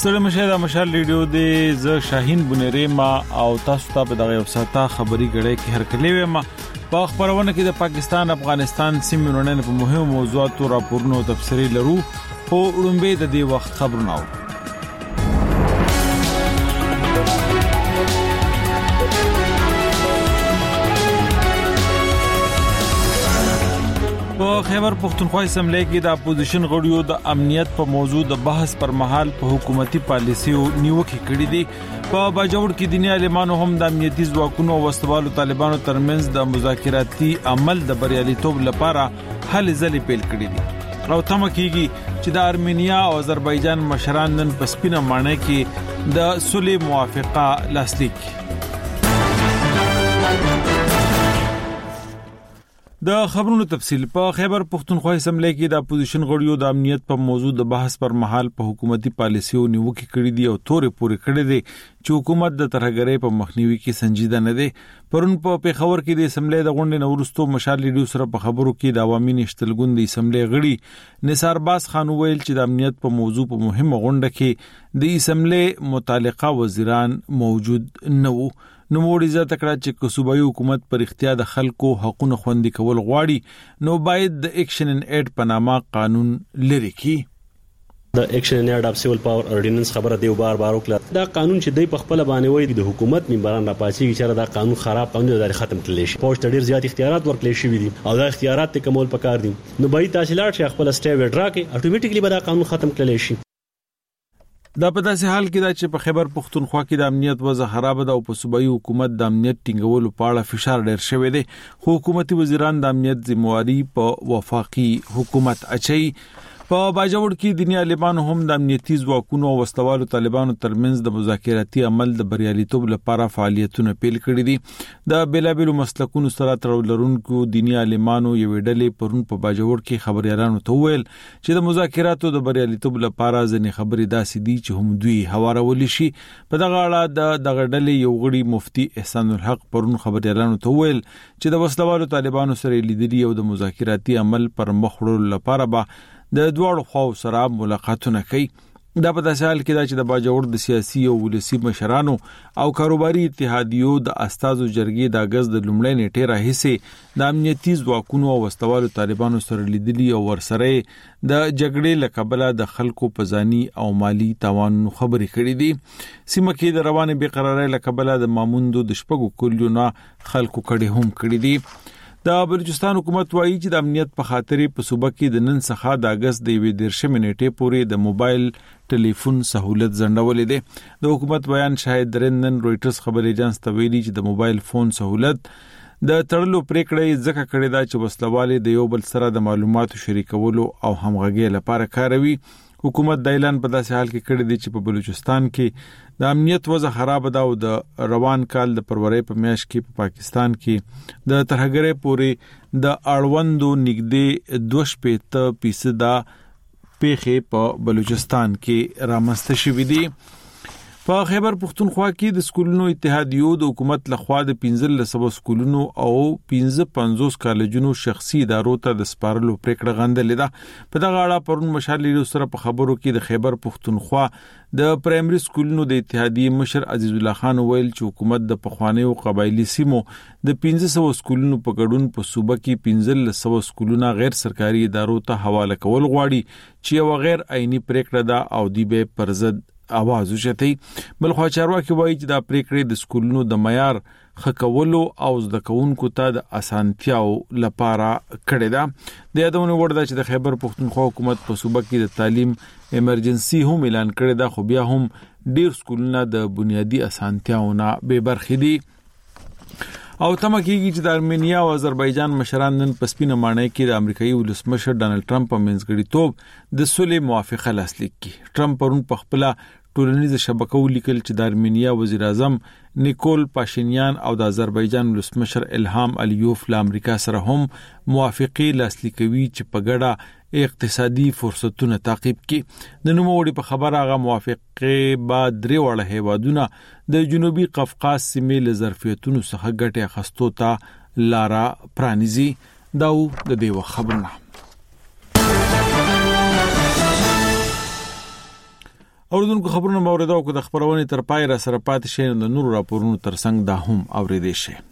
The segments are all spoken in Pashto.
ستړي مشه د مشال ریډیو د ز شاهین بنيري ما او تاسو ته په دغه وساته خبري غړې کې هر کلی ما په خبرونه کې د پاکستان افغانستان سیمونن په مهمو موضوعاتو راپورونو تفصیلي لرو او وړاندې د دې وخت خبرونه په خیبر پختونخوا اسمبلی کې د اپوزیشن غړیو د امنیت په موضوع د بحث پر مهال په حکومتي پالیسیو نیوکه کړې دي په باجوړ کې دنیا عالمانو هم د امنیتي ځواکونو او وسوالو طالبانو ترمنځ د مذاکراتي عمل د بریالیتوب لپاره هلې ځلې پیل کړې دي او تمه کیږي چې د ارمینیا او آذربایجان مشران نن په سپینه مانه کې د صلح موافقه لاسلیک د خبرونو تفصیل په خیبر پختونخوا اسمبلی کې د اپوزیشن غړیو د امنیت په موضوع د بحث پر مهال په حکومتي پالیسیو نیوکه کړې دي او تورې پورې کړې دي چې حکومت د ترهګرۍ په مخنیوي کې سنجیده نه دي پرون په پیښور کې د اسمبلی د غونډې نورستو مشال لیډیو سره په خبرو کې د عوامي نشتلګون د اسمبلی غړي نثار باز خان ویل چې د امنیت په موضوع په مهمه غونډه کې د اسمبلی متعلقه وزیران موجود نه وو نو موږ عزت کړه چې صوبایي حکومت پر اختیار د خلکو حقوقو خوندي کول غواړي نو باید د ایکشن ان ایډ په نامه قانون لري کی د ایکشن ان ایډ اف سیول پاور اورډیننس خبره دی بار وکړه دا قانون چې دی په خپل باندې وایي د حکومت ممبران را پاتې چې دا قانون خراب قانون د ختم کړل شي پوسټ ډیر زیات اختیارات ورکړل شي دي او دا اختیارات ته کومول پکار دي نو باید تحصیلات چې خپل سټیو ډرا کې اتوماتیکلی به دا قانون ختم کړل شي دا په داسې حال کې دا چې په خیبر پختونخوا کې د امنیت وضع خراب ده او په صوبایي حکومت د امنیت ټینګولو په اړه فشار ډېر شوی دی خو حکومتي وزیران د امنیت ذمہواری په وفاقي حکومت اچي په باجوړ کې دنیا عالمانو هم د امنیتي ځواکونو او وسوالو طالبانو ترمنځ د مذاکراتي عمل د بریالیتوب لپاره فعالیتونه پیل کړي دي د بیلابیلو مسلکونو سره تړاو لرونکو دنیا عالمانو یو ډلې پرون په باجوړ کې خبريالانو ته ویل چې د مذاکراتو د بریالیتوب لپاره ځنې خبرې داسې دي چې هم دوی هوارول شي په دغه اړه د غړډلې یو غړي مفتي احسان الحق پرون خبريالانو ته ویل چې د وسوالو طالبانو سره لیدلي او د مذاکراتي عمل پر مخ وړلو لپاره به د دوړو خو سره ملاقاتونه کوي دا په داسې حال کې دا چې د باجوړ د سیاسي او ولسی مشرانو او کاروباري اتحادیو د استازو جرګې د اگست د لومړۍ نیټې راهیسې د امنیتي ځواکونو او وسوالو طالبانو سره لیدلي او ورسره د جګړې لکبله د خلکو په ځاني او مالی تاوان خبرې کړې دي سیمه کې د روانه بې قرارۍ لکبله د ماموندو د شپږو کلیونو خلکو کړي هم کړې دي د بلوچستان حکومت وایي چې د امنیت په خاطر په صوبه کې د نن څخه د اگست د 13 نیټې پورې د موبایل ټلیفون سہولت ځنډولې ده د حکومت بیان شاهد درنن رويټرز خبري اژانس ته ویلي چې د موبایل فون سہولت د تړلو پریکړې ځکه کړې ده چې وسلواله د یو بل سره د معلوماتو شریکولو او همغږي لپاره کاروي حکومت د اعلان په داسې حال کې کړی دی چې په بلوچستان کې د امنیت وضع خراب ده او د روان کال د فروری په میاشت کې په پاکستان کې د ترهګرۍ پورې د اړوندو نږدې 2% پیښې په بلوچستان کې رامنځته شوې دي په خیبر پختونخوا کې د سکولونو اتحادیو د حکومت لخوا د 15 سکولونو او 55 کالجونو شخصي ادارو ته د سپارلو پریکړه غندلې ده په دغه اړه پرون مشال لیډیو سره په خبرو کې د خیبر پختونخوا د پرایمري سکولونو د اتحادیې مشر عزیز الله خان ویل چې حکومت د پخوانیو قبایلی سیمو د 1500 سکولونو په ګډون په صوبه کې 1500 سکولونه غیر سرکاري ادارو ته حواله کول غواړي چې یو غیر عیني پریکړه ده او دی به پرزد आवाज وشتي بلخو چارواکي وایي چې د پریکړې د سکولونو د معیار خکولو او د کونکو ته د اسانتیاو لپاره کړی دا د یادونه ورده چې د خیبر پختونخوا حکومت په صوبه کې د تعلیم ایمرجنسي هم اعلان کړی دا خو بیا هم ډیر سکولونه د بنیادی اسانتیاونه به برخې دي او تمه کېږي چې د ارمینیا او آذربایجان مشران نن په سپینه مانه کې د امریکایي ولسمشر ډانلډ ټرمپ په منځګړیتوب د صلح موافقه لاسلیک کړي ټرمپ پرون په خپل ټولنیز شبکو لیکل چې د ارمینیا وزیر اعظم نیکول پاشینیان او د آذربایجان ولسمشر الهام الیوف له امریکا سره هم موافقه لاسلیکوي چې په ګډه اقتصادي فرصتونه تعقیب کړي د نوموړي په خبره هغه موافقه بعد درې وړه هیوادونه د جنوبي قفقاز سیمې له ظرفیتونو څخه ګټه اخیستو ته لارا پرانیزي دا د دې خبرونه اوردونکو خبرونه موریدو کو د خبرونه تر پای را سره پات شي د نور راپورونو ترڅنګ دا هم اوریدي شي.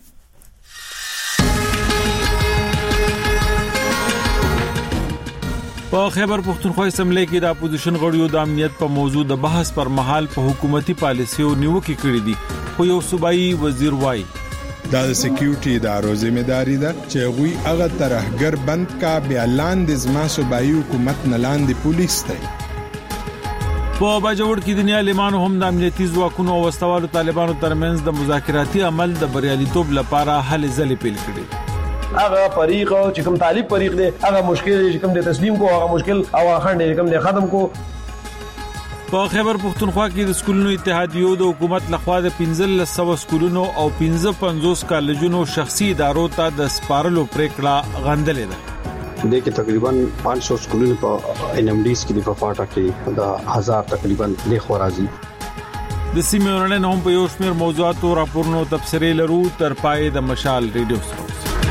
په خیبر پختونخوا اسمبلی کې د اپوزیشن غړیو د امنیت په موضوع د بحث پر مهال په حکومتي پالیسیو نیوکه کړې دي، خو یو صوبایي وزیر وایي دا د سکیورټي ادارو ذمہداري ده چې غوي هغه ترهګر بند کا بیا لاندې زما صوبایي حکومت نه لاندې پولیس دی. په باجوړ کې دنیا لیمانو هم د امنیتي ځواکونو او وسوالو طالبانو ترمنځ د مذاکراتي عمل د بریالیتوب لپاره هلې ځلې پیل کړې. هغه فریق چې کوم طالب فریق دی هغه مشکل چې کوم د تسلیم کو هغه مشکل او خنډ چې کوم د ختم کو. په خیبر پختونخوا کې د سکولونو اتحادیو د حکومت لخوا د 1500 سکولونو او 55 کالجونو شخصي ادارو ته د سپارلو پریکړه غندلې ده. د کې تقریبا 500 سکولونو په NMDs کې په فاټا کې د 1000 تقریبا لیخ ورازي. د سیمونن هم په یو شمېر موضوعاتو راپورونو تفسیرې لرو تر پای د مشال ریډیو سره.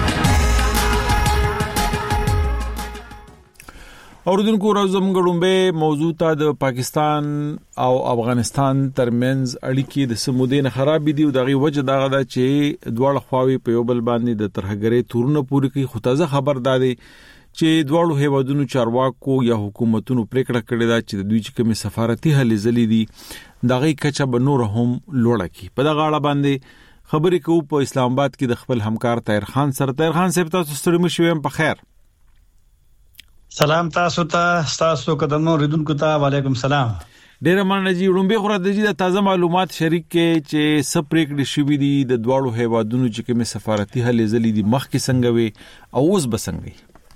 اوردونکو راځم غړومبه موضوع ته د پاکستان او افغانستان ترمنځ اړیکې د سمودین خراب دي او دغه وجه دغه ده چې دواړه خواوې په یو بل باندې د ترهګرۍ تورونه پوری کوي. خو تازه خبر ده چې دواړو هیوادونو چارواکو یا حکومتونو پریکړه کړې ده چې د دوی چې کومه سفارتي هلې ځلې دي دغه کچه به نور هم لوړه کی. په دغه اړه باندې خبرې کوو په اسلام آباد کې د خپل همکار طاهر خان سره. طاهر خان صاحب تاسو ستړي مشوم په خیر. سلام تاسو قدمو ریدونکو ته وعلیکم سلام. ډیر مننه جی. لومبه خو د تازه معلومات شریک کې چې سپریک د شوی دي د دواړو هیوادونو چې کومه سفارتي هلې ځلې دي مخکې څنګه وي او اوس بسنګي.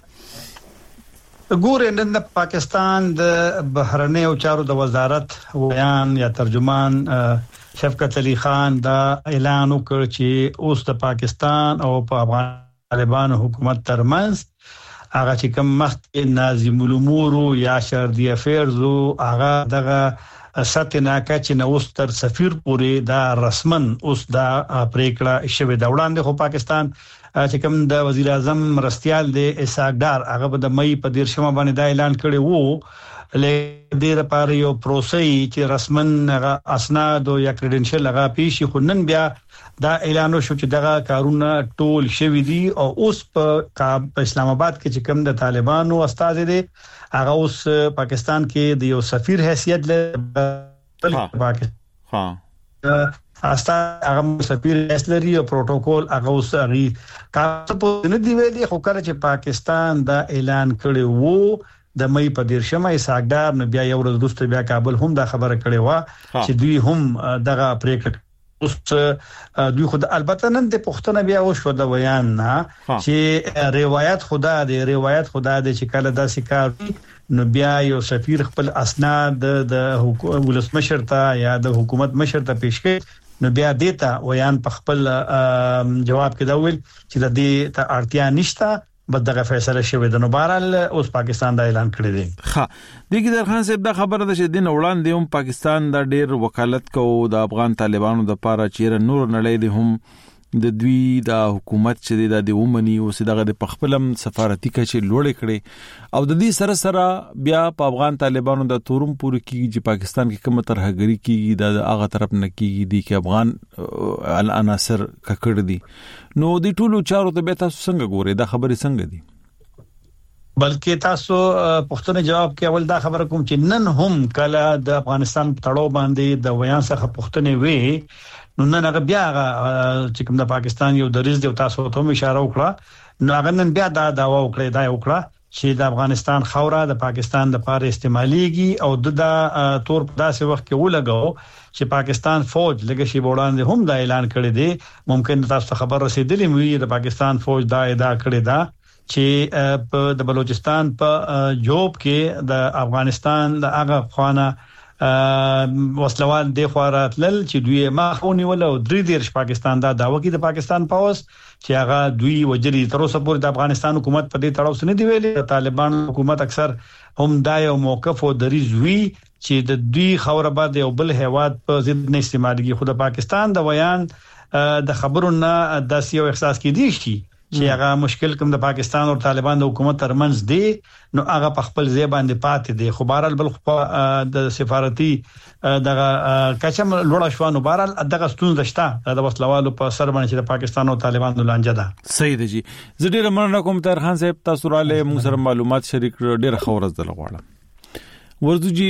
ګورې نن د پاکستان د بهرنیو چارو د وزارت ویان یا ترجمان شفقت علي خان دا اعلان وکړ چې اوس د پاکستان او په افغان طالبانو حکومت ترمنځ هغه چې کوم مخکې ناظم الامور یا شردي افیرز هغه دغه ساتناکه چې نو ستر سفیر پورې دا رسمن اوس دا پریکړه شوه دا وړاندې خو پاکستان چې کوم د وزیر اعظم مرستيال د اسحاق ډار هغه د مې په 13 باندې دا اعلان کړی وو له ډیر پاره یو پروسې چې رسمن اسناد او یا کریډنشل هغه پیښ خو نن بیا دا اعلان شو چې دغه کارونه ټول شوی دي او اوس په اسلام آباد کې چې کوم د طالبانو استاد دي هغه اوس پاکستان کې د یو سفیر حیثیت لري. استاد هغه سفیر اصلي او پروتوکول هغه اوس غي کار په نه دی ویلي خو کله چې پاکستان دا اعلان کړی وو د مې په 13 اسحاقدار نو بیا یو ورځ وروسته بیا کابل هم دا خبره کړې و چې دوی هم دغه پریکړه اوس دوی خود البته نن د پښتنه بیا وشو د ویان نه چې روایت خدا دې چې کله دا سکار نو بیا یو سفیر خپل اسناد د ولسمشر ته یا د حکومت مشر ته پیش کړي نو بیا دیتا ویان په خپل جواب کې دا ویل چې د دې ته اړتیا نشته بدغه فیصله شوه د نوبارل اوس پاکستان دا اعلان کړی دی. ها دغه درخان صاحب دا خبره ده چې د وړاندې هم پاکستان دا ډیر وکالت کوي د افغان طالبانو د لپاره چې نور نړۍ دي هم د دوی د حکومت چې د ومني او دغه د پخپلم سفارتي کچې لوړې کړي او د دې سره بیا په افغان طالبانو د تورم پوری کیږي چې پاکستان کې کومه ترهګری کیږي د هغه طرف نه کیږي د کې افغان العناصر ککړ دي. نو د ټولو چارو ته به تاسو څنګه ګورئ دا خبرې څنګه دي؟ بلکې تاسو پښتنه جواب کې اول دا خبره کوم چې نن هم کله د افغانستان تړاو باندې د ویان څخه پښتنه وی نو نن هغه بیا چې کوم د پاکستان یو دریز دی تاسو ته اشاره وکړه نو هغه نن بیا دا داوا وکړه چې د افغانستان خوره د پاکستان د لپاره استعماليږي او د تور په داسې وخت کې ولګاو چې پاکستان فوج لګي شي وړاندې هم دا اعلان کړی دی ممکن تاسو خبر رسیدلې وي د پاکستان فوج دا ادعا کړی دا چې په د بلوچستان په جوب کې د افغانستان د هغه خوانه وسلوال د خواراتل چې دوی ماخونی ولا او درې دیرش پاکستان دا داوا کوي د پاکستان پاوس چې هغه دوی وجري تر اوسه پورې د افغانستان حکومت په دې تړاو سره دی ویلي د طالبان حکومت اکثر هم دا یو موقف او دریز وی چې د دوی خوره بعد یو بل هیواد په ضد نه استعمالږي خو د پاکستان د ویان د خبرونو د سیو احساس کې دي شي چې هغه مشکل کوم د پاکستان او طالبان د حکومت ترمنځ دی نو هغه په خپل ځای باندې پاتې دی. خو بهرحال بل د سفارتي دغه کچم لوړ شوانو بهرحال دغه ستونزه شته د وسلوالو په سر باندې چې د پاکستان او طالبانو لانجه ده. صحیح دی جی. زه ډیر مننه کوم طاهر خان صاحب، تاسو را له موږ سره معلومات شریک ډیر خورز دل غواړم. ورځو جی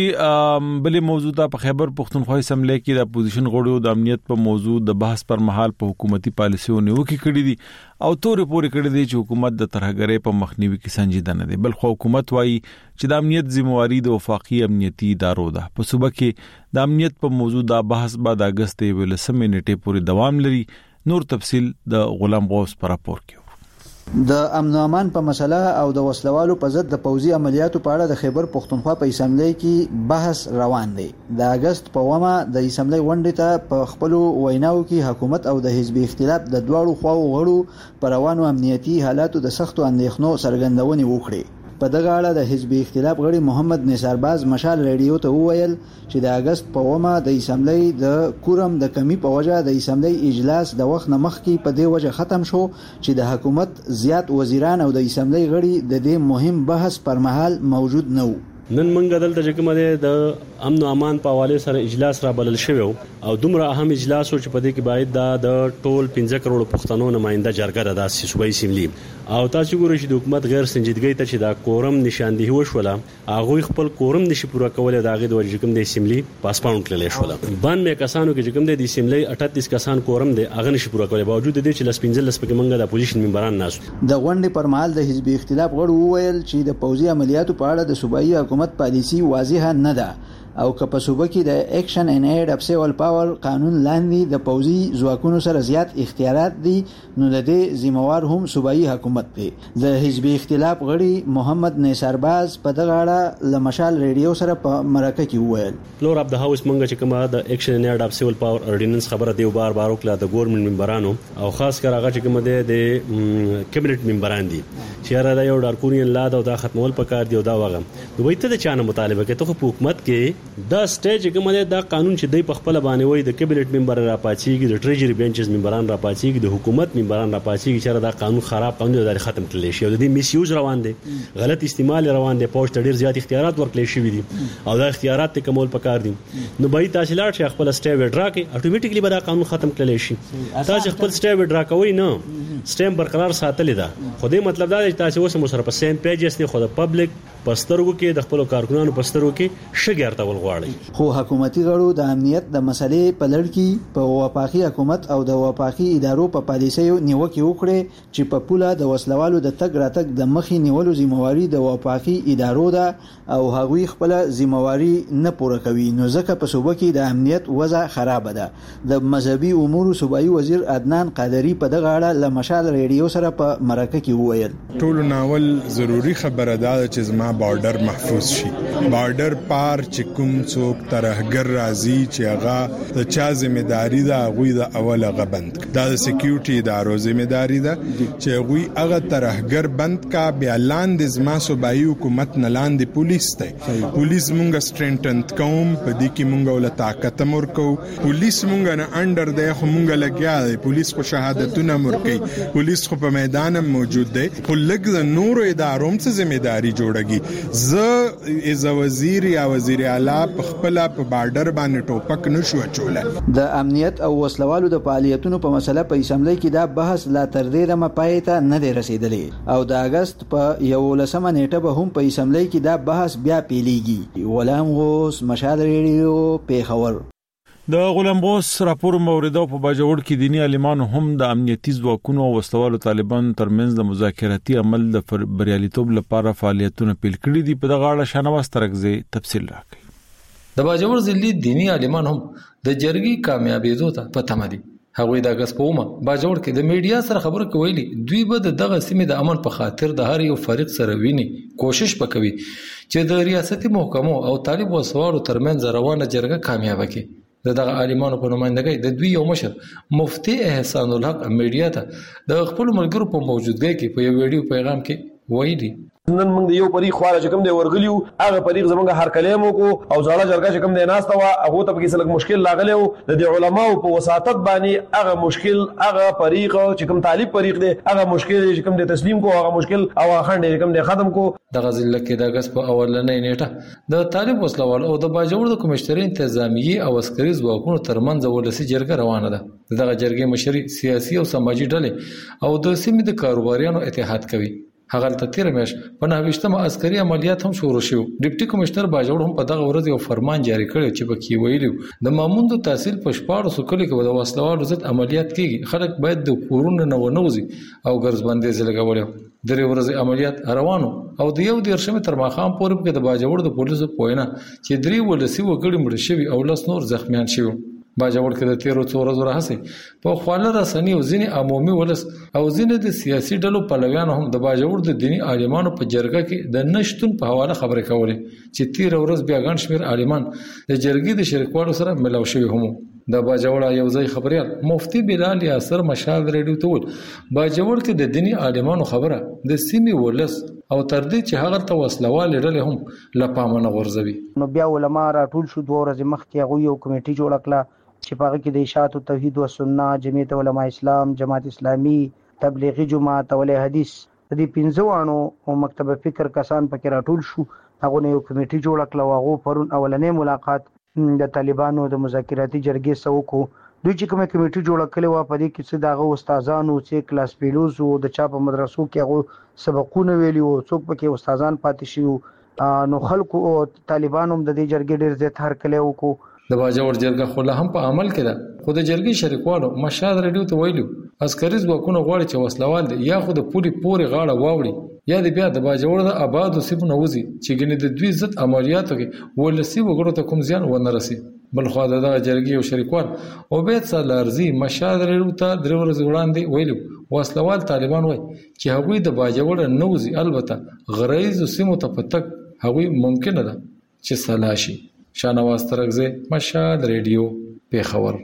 بلې موضوع ته په خیبر پختونخوا اسمبلی کې د اپوزیشن غړو د امنیت په موضوع د بحث پر مهال په حکومتي پالیسیونو کې کړې دي او تورې پورې کړې دي چې حکومت د ترهګرۍ په مخنیوي کې سنجیده نه دی، بلخو حکومت وايي چې د امنیت ذمہواری د وفاقي امنیتي ادارو ده. په صوبه کې د امنیت په موضوع د بحث بعد اگست 18 نیټې پورې دوام لري. نور تفصیل د غلام غوث پر راپور کې. د امن او امان په مسله او د وسلوالو په ضد د پوځي عملیاتو په اړه د خیبر پختونخوا په اسمبلی کې بحث روان دی. د اگست په ومه د اسمبلی غونډې ته په خپل ویناو کې حکومت او د حزب اختلاف د دواړو خواو غړو پر روانو امنیتي حالاتو د سختو اندېښنو څرګندونه وکړه. په دغه اړه د حزب اختلاف غړي محمد نثارباز مشال ریډیو ته وویل چې د اگست په ومه د اسمبلی د کورم د کمی په وجه د اسمبلی اجلاس د وخت نه مخکې په دې وجه ختم شو چې د حکومت زیات وزیران او د اسمبلی غړي د دې مهم بحث پر مهال موجود نه وو. نن منګ دلته چې کومه د امن او امان په حواله سره اجلاس را بلل شوی او دومره اهم اجلاس او چې په دې کې باید د ټول 15 کروڑ پښتنو نماینده جرګه د صوبایي اسمبلی او تاسو ګورئ چې د حکومت غیر سنجیدګۍ ته چې دا کورم نشاندهي وشوله هغه خپل کورم نشي پوره کولای دا غي د وجه کوم د اسمبلی پاسپاوند کړل شو. باندې کسانو کې کوم د اسمبلی 38 کسان کورم دی هغه نشي پوره کولای باوجود د دې چې لسپینځل لسپکه منګه د اپوزیشن ممبران ناس د غونډې پر مهال د حزب اختلاف غړو وویل چې د پوځي عملیاتو په اړه د صوبایي حکومت پالیسی واضحه نه ده او که په صوبه کې د اکشن ان ایډ اپ سیول پاور قانون لاندې د پوځي ځواکونو سره زیات اختیارات دي نو د دې ذمہوار هم صوبایي حکومت دی. د حزب اختلاف غړي محمد نثارباز په دغه اړه ل مشال ریډیو سره په مرکه کې وویل فلور اف د هاوس منګه چې کومه د اکشن ان ایډ اپ سیول پاور اورډیننس خبره دی بار وکړه د ګورنمنت ممبرانو او خاص کر هغه چې کومه د کابینټ ممبران دي چې را یو ډارکونی لا دا ختمول پکار دی او دا وغه نو وایي ته د چانه مطالبه کوي ته په حکومت کې دا سټیج کومه دا قانون چې دی په خپل باندې وای د کابینټ ممبر را پاتېږي د ټریجری بنچز ممبران را پاتېږي د حکومت ممبران را پاتېږي چې دا قانون خراب قانون د ختم کړل شي او د دې میس یوز روان دي غلط استعمال روان دي پوسټ ډیر زیات اختیارات ورکړل شي دي او دا اختیارات ته کمول پکار دي نو به تحصیلات چې خپل سټیج ډرا کوي اتوماتیکلی به دا قانون ختم کړل شي. تاسو خپل سټیج ډرا کوي نه سټیم برقرار ساتل دا خو دې مطلب دا چې تاسو اوس سره په سیم پیجز نه خو د پبلک پسترګو کې د خپل کارکونانو پسترګو کې شګرته ولغواړي. خو حکومتي غړو د امنیت د مسلې په لړ کې په وفاقي حکومت او د وفاقي ادارو په پالیسیو نیوکه وکړي چې په پوله د وسلوالو د تګ راتګ د مخې نیولو ذمہواری د وفاقي ادارو ده او هغوی خپل ذمہواری نه پوره کوي نو ځکه په صوبه کې د امنیت وضع خراب ده. د مذهبي امور صوبایي وزیر عدنان قادری په دغه اړه ل مشال ریډیو سره په مرکه کې وویل ټول ناول ضروری خبره ده چې زما بارډر محفوظ شي. بارډر پار چې کوم څوک ترهګر راځي چې هغه د چا ځمېداري ده هغوی د اول هغه بند دا د سکیورټي ادارو ځمېداري ده چې هغوی هغه ترهګر بند کا بیا لاندې زما صوبایي حکومت نه لاندې پولیس دی. پولیس مونږ سټرینټن کوم په دې کې مونږ ول طاقت مرکو پولیس مونږ نه انډر دی خو مونږ لګیا دی پولیس خو شهادتونه مرکي پولیس خو په میدان موجود دی خو لګ د نورو ادارو څخه ځمېداري جوړږي. زه از وزیر یا وزیر اعلی په خپل په بارډر باندې ټوپک نشو اچولای. د امنیت او وسلوالو د فعالیتونو په مسله په اسمبلی کې دا بحث لا تر دې دمه پای ته نه دی رسیدلی او د اگست په 11 نیټه به هم په اسمبلی کې دا بحث بیا پیلېږي. غلام غوث مشال ریډیو پیښور. د غلام غوث راپور موریدو په باجوړ کې دینی عالمانو هم د امنیتي ځواکونو او وسلوالو طالبانو ترمنځ د مذاکراتي عمل د بریالیتوب لپاره فعالیتونه پیل کړي دي. په دغه اړه شنواز ترغزي تفصیل راکړي. د باجوړ ضلع دینی عالمان هم د جرګي کامیابیدو ته پته مدي. هغوی د اگست په ومه باجوړ کې د میډیا سره خبرو کوي دوی به دغه سیمې د امن په خاطر د هر یو فریق سره ویني کوشش وکوي چې د ریاستي محکمو او طالب وسوالو ترمنځ روانه جرګه کامیاب کړي. دغه عالمانو په نمائندګۍ د دوی یو مشر مفتی احسان الحق میډیا ته د خپل ملګرو په موجودګۍ کې په یو ویډیو پیغام کې وایي نن موږ یو پریخ خواله چې کوم دی ورغلیو هغه پریخ زمونږ هر کلمو کو او زړه جرګه چې کوم دی ناسته وا هغه ته په کې سلک مشکل لاغلی او د علماو په وساتت باندې هغه مشکل هغه پریخ چې کوم طالب پریخ دی هغه مشکل چې کوم دی تسلیم کو هغه مشکل او خنډ چې کوم دی ختم کو د غزل کې د اگست په اولنۍ نیټه د طالب وسلوال او د باجوړ د کمشتري انتظامیه او عسکري ځواکونو ترمنځ ولسی جرګه روانه ده دغه جرګې مشري سیاسي او سماجي ډلې او د سیمې د کاروباریانو اتحاد کوي هغه ته تیر مېش په 9مه عسکري عملیات هم شروع شو ډیپټي کمشنر باجوړ هم په دغه ورځ یو فرمان جاری کړی چې پکې ویلي د ماموند تحصیل په شپاړو سکلي کې د وسلوالو ضد عملیات کیږي خلک باید د کورونو نه ونوځي او ګرځبندې زلګولې درې ورځې عملیات روانو او د یو دیرشمه تر ماخام پورې کې د باجوړ د پولیسو پوینه چې درې ولسی وګړي مړ شوي او لس نور زخمیان شوي باجوړ کې د 13 ورځې راهسي په خواله رسنۍ او ځینې عمومي ولس او ځینې د سیاسي ډلو پلویانو هم د باجوړ د دینی عالمانو په جرګه کې د نشټون په حواله خبرې کولې چې 13 ورځ بیا ګڼ شمېر عالمان د جرګې د شریکوالو سره ملاو شوي هم د باجوړ یو ځای خبريال مفتي بلال یاسر مشال ریډیو ته ول باجوړ کې د دینی عالمانو خبره د سیمې ولس او تر دې چې هغه ته وسلوال ډلې هم لپامنه غورځوي نو بیا علما راټول شو 2 ورځې مخکې هغه یو کمیټي جوړ کړه چې پاره کې د اشاعت توحید او سنت جمعیت علماء اسلام جماعت اسلامی تبلیغی جماعت ول حدیث د دې 15 وانو او مکتب فکر کسان پکې راټول شو هغه یو کمیټي جوړ کړه او هغه پرون اولنې ملاقات د طالبانو د مذاکراتي جرګې سره وکړو دوی چې کومه کمیټي جوړ کړي و په دې کې څه دغه استادانو چې کلاس پیلوز او د چا په مدرسو کې هغه سبقونه ویلي او څوک پکې استادان پاتې شي نو خلکو او طالبانو د دې جرګې ډېر زیات هر کله وکړو د باجوړ جرګه خو له هم په عمل کې ده خو د جرګې شریکوالو مشاد ریډیو ته ویلو عسکري ځواکونه غواړي چې وسلوال دي یا خو د پولی پوري غاړه واوړي یا د بیا د باجوړ د آبادو سیمو نوځي چې ګنې د دوی ضد عملیاتو کې ولسی وګړو ته کوم زیان ونه رسي بل خو د جرګې او شریکوال او بیت سالارزي مشاد ریډیو ته درې ورځې وړاندې ویلو وسلوال طالبان وایي چې هغوی د باجوړ نوځي البته غرایز سیمو ته پتک هغوی ممکن ده چې سلاشي شانواز ترغزه مشاد ریډیو پیښور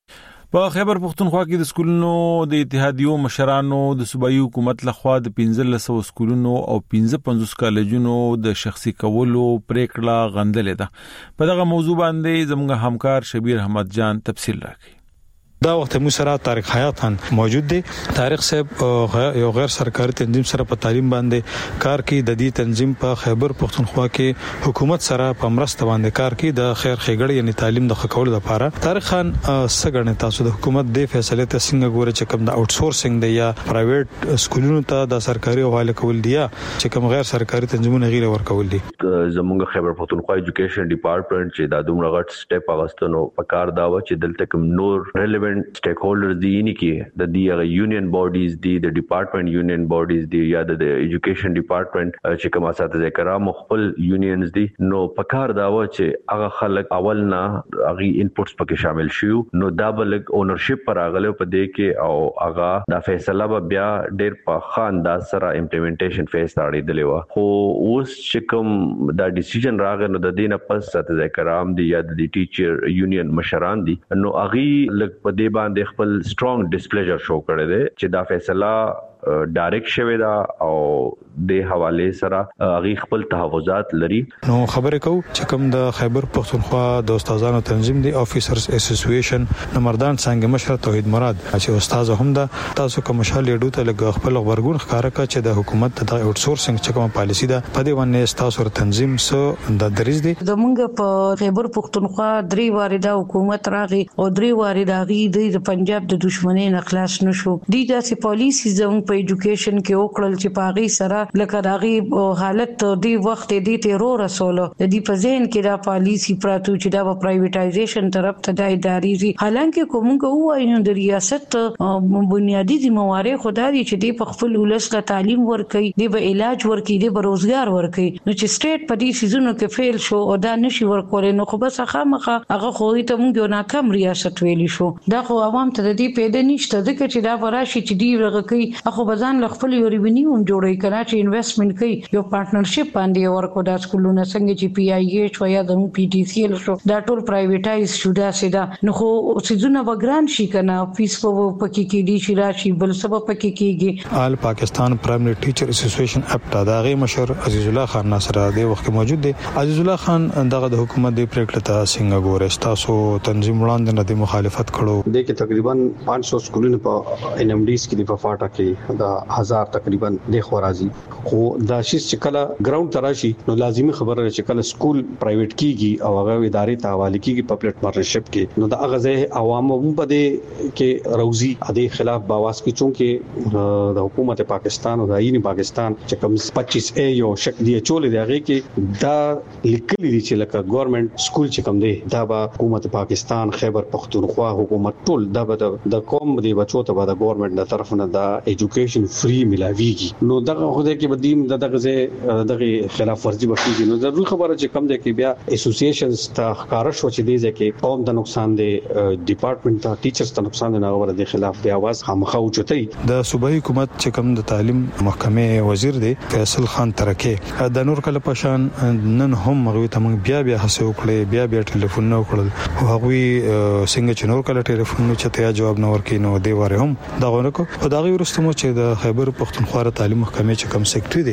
په خیبر پختونخوا کې د سکولونو د اتحادیو مشرانو د صوبایي حکومت لخوا د 1500 سکولونو او 55 کالجونو د شخصي کولو پریکړه غندلې ده په دغه موضوع باندې زموږ همکار شبیر احمد جان تفصیل راکړي دا وخت مو سره طارق حیات خان موجود دی طارق صاحب یو غیر سرکاري تنظیم سره په تعلیم باندې کار کوي د دې تنظیم په خیبر پختونخوا کې حکومت سره په مرسته باندې کار کوي د خیر ښېګړې یعنی تعلیم د خکول لپاره طارق خان څنګه تاسو د حکومت د فیصله ته څنګه ګورئ چې کوم د اوټ سورسینګ دی یا پرایویټ سکولونو ته د سرکاري حواله کول دی چې کوم غیر سرکاري تنظیمونه غیر ورکول دي زموږ خیبر پختونخوا ایجوکیشن ډپارټمنټ چې د دومره غټ سټیپ اغستنو په کار دا و چې دلته کوم نور ریلیونټ سټیک هولډرز دي نه کې د دې یونین باډیز دي د ډپارټمنټ یونین باډیز دي یا د ایجوکیشن ډپارټمنټ چې کوم اساتذه کرام خپل یونینز دي نو په کار دا و چې هغه خلک اول نه هغه انپوټس پکې شامل شي نو دا بل اونرشپ پر اغله په دې کې او هغه دا فیصله بیا ډېر په خاندان سره امپلیمنټیشن فیس تاړي دلوا خو اوس چې کوم دا ډیسیژن راغی نو د دینه پس اساتذه کرام دي یا د ټیچر یونین مشران دي نو هغه لګ په دې باندې خپل سترونګ ډیسپلیجر شو کړی دی چې دا فیصله ډایرکټ شوی دا او د حواله سره هغه خپل تحفظات لري نو خبرې کو چې کوم د خیبر پختونخوا د استادانو تنظیم دی افیسرز اسوسییشن نمردان څنګه مشر توحید مراد چې استاد هم دا تاسو کوم مشال لیډو ته لګ خپل خبرګون ښکارا کړ چې د حکومت د اوټ سورسینګ چې کوم پالیسی ده په دې باندې تاسو تنظیم سو د دریز دي زمونږ په خیبر پختونخوا 3 وارده حکومت راغی او 3 وارده غي د پنجاب د دشمنی نه خلاص نشو دي داسې پالیسی زموږ په ایجوکیشن کې وکړل چې پاغي سره لکه داغي حالت دی وخت دی تیرور رسول د دې په ذهن کې دا پالیسی پراتو چې دا پرایویټایزیشن طرف ته د اداري دي حالانکه کومه وایي د ریاست بنیادی ذمہواری خدای چې دی په خپل ولسله تعلیم ورکړي دی به علاج ورکړي دی به روزګار ورکړي نو چې سټیټ په دې سيزونو کې فیل شو او دا نشي ورکول نو خو بس خامخه هغه خو ته موږ ناکام ریاست ویلی شو دا خو عوام ته د دې پیدا نشته ځکه چې دا وراشي چې دی ورغه کوي هغه بزان خپل یو ریونیو جوړی کړه چې انویسټمنٹ کوي یو پارټنرشپ باندې ورکو د سکولونو څنګه چې پی آی ایچ ویا د پی ټی سی ال شو دا ټول پرایویټایز شو دا سیدا نو خو سيزونه وګران شي کنه فیس په پکې کې دي شي راشي بل سبب پکې کېږي آل پاکستان پرایمری ټیچر اسوسییشن اپټا دغه مشر عزیز الله خان ناصر د وخت موجود دی. عزیز الله خان دغه د حکومت د پریکړه ته څنګه ګوري تاسو تنظیم وړاندې نه د مخالفت کړو د کې تقریبا 500 سکولونه په ان ام ډیز کې په فاټا کې دا 1000 تقریبا د خورازي خو دا شي چې کله ګراوند تراشي نو لازمي خبره چې کله سکول پرایویټ کیږي او هغه ادارې ته حواله کیږي په پلیټ پارتنرشپ کې نو دا غزه عوام هم په دې کې روزي د خلاف باواز کې چونکه د حکومت پاکستان او د عین پاکستان چې کوم 25 ا یو شک دی چولې دی هغه کې دا لیکلي دي چې لکه ګورنمنت سکول چې کوم دی دا به حکومت پاکستان خیبر پختونخوا حکومت ټول دا به د قوم دی بچو ته به د ګورنمنت د طرف نه دا ایجوکیشن فری ملاويږي نو دا خو دې کې بدیم دغه خلاف ورزي وکړي نو ضروري خبره چې کوم دی کې بیا اسوسییشنز ته خارش و چې دی چې قوم د نقصان دی ډپارټمنټ ته ټیچرز ته نقصان نه غوړي د خلاف بیا आवाज خامخا اوچتای د صوبایي حکومت چې کوم د تعلیم محکمې وزیر دی فیصل خان ترکه د نور کله پشان نن هم هغه ته بیا هڅه وکړي بیا ټلیفون نه وکړل او هغه څنګه چې نور کله ټلیفون چې ته جواب نه ورکې نو دی واره هم دا غوړکو او دا ورستمو چې د خیبر پختونخوا تعلیم محکمې چې کوم سیکریټری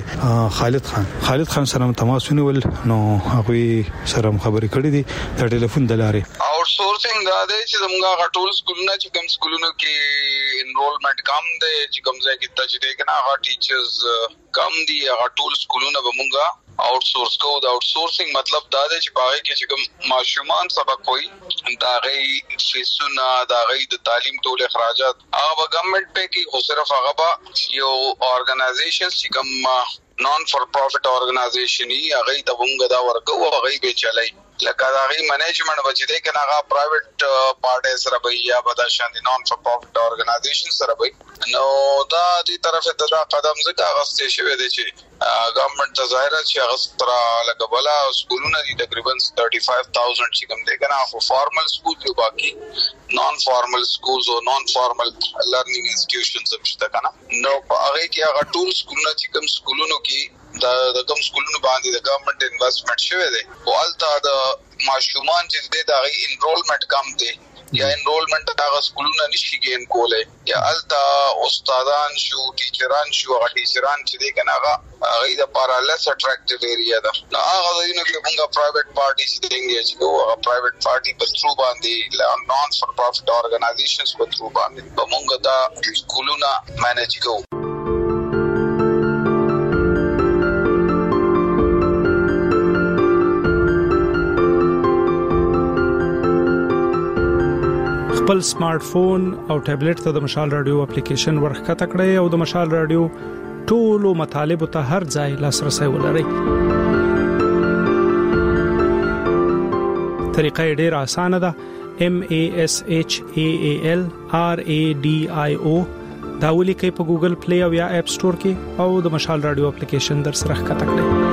دی خالد خان سره تماس ونیول نو هغه سره خبرې کړې دي د ټلیفون د لارې آوټ سورسینګ دا دی چې زموږ غټول سکولونه چې کوم سکولونو کې انرولمنٹ کم دی چې کوم ځای کې تجربه کنه هغه ټیچرز کم دي هغه ټول سکولونه به مونږه آوټ سورس کو دا آوټ سورسینګ مطلب دا دی چې باغې کې چې کوم ماشومان سبق کوي دا غي فیسونه دا غي د تعلیم ټول اخراجات هغه ګورنمنت په کې خو صرف هغه یو ارګنایزیشن چې کوم نان فور پروفټ ارګنایزیشن هغه د مونږ دا ورکو هغه به چلای لکه دا غي منیجمنت بچی دی کنه هغه پرایویټ پارټي سره به یا بدا شاندي نان فور پروفټ ارګنایزیشن سره به نو دا دې طرف ته دا قدم زګه غسته شوی دی چې ګورنمنت ته ظاهره چې هغه سترا لکه بلا سکولونه دي تقریبا 35000 چې کوم دی کنه خو فارمل سکول دی باقي نان فارمل سکولز او نان فارمل لرنینګ انسټیټیوشنز هم شته کنه نو هغه کې هغه ټول سکولونه چې کوم سکولونو کې د کوم سکولونو باندې د ګورنمنت انویسټمنٹ شوی دی او الته د ماشومان چې د هغه انرولمنٹ کم دی یا انرولمنٹ هغه سکولونه نشي ګین کولای یا الته استادان شو ټیچران شو هغه ټیچران چې دی کنه هغه د پارالس اټریکټیو ایریا ده نو هغه دینو کې موږ پرایویټ پارټیز دینګ چې هغه پرایویټ پارټي په تھرو باندې نان فور پروفټ ارګنایزیشنز په تھرو باندې موږ دا سکولونه مانیج کوو. خپل سمارټ فون او ټابلیټ ته د مشال رادیو اپلیکیشن ورخته کړئ او د مشال رادیو ټولو مطالب ته هر ځای لاسرسي ولرئ. طریقه ډېره اسانه ده. MASHAALRADIO دا ولیکئ په ګوګل پلی او یا اپ سٹور کې او د مشال رادیو اپلیکیشن در سره ښکته کړئ.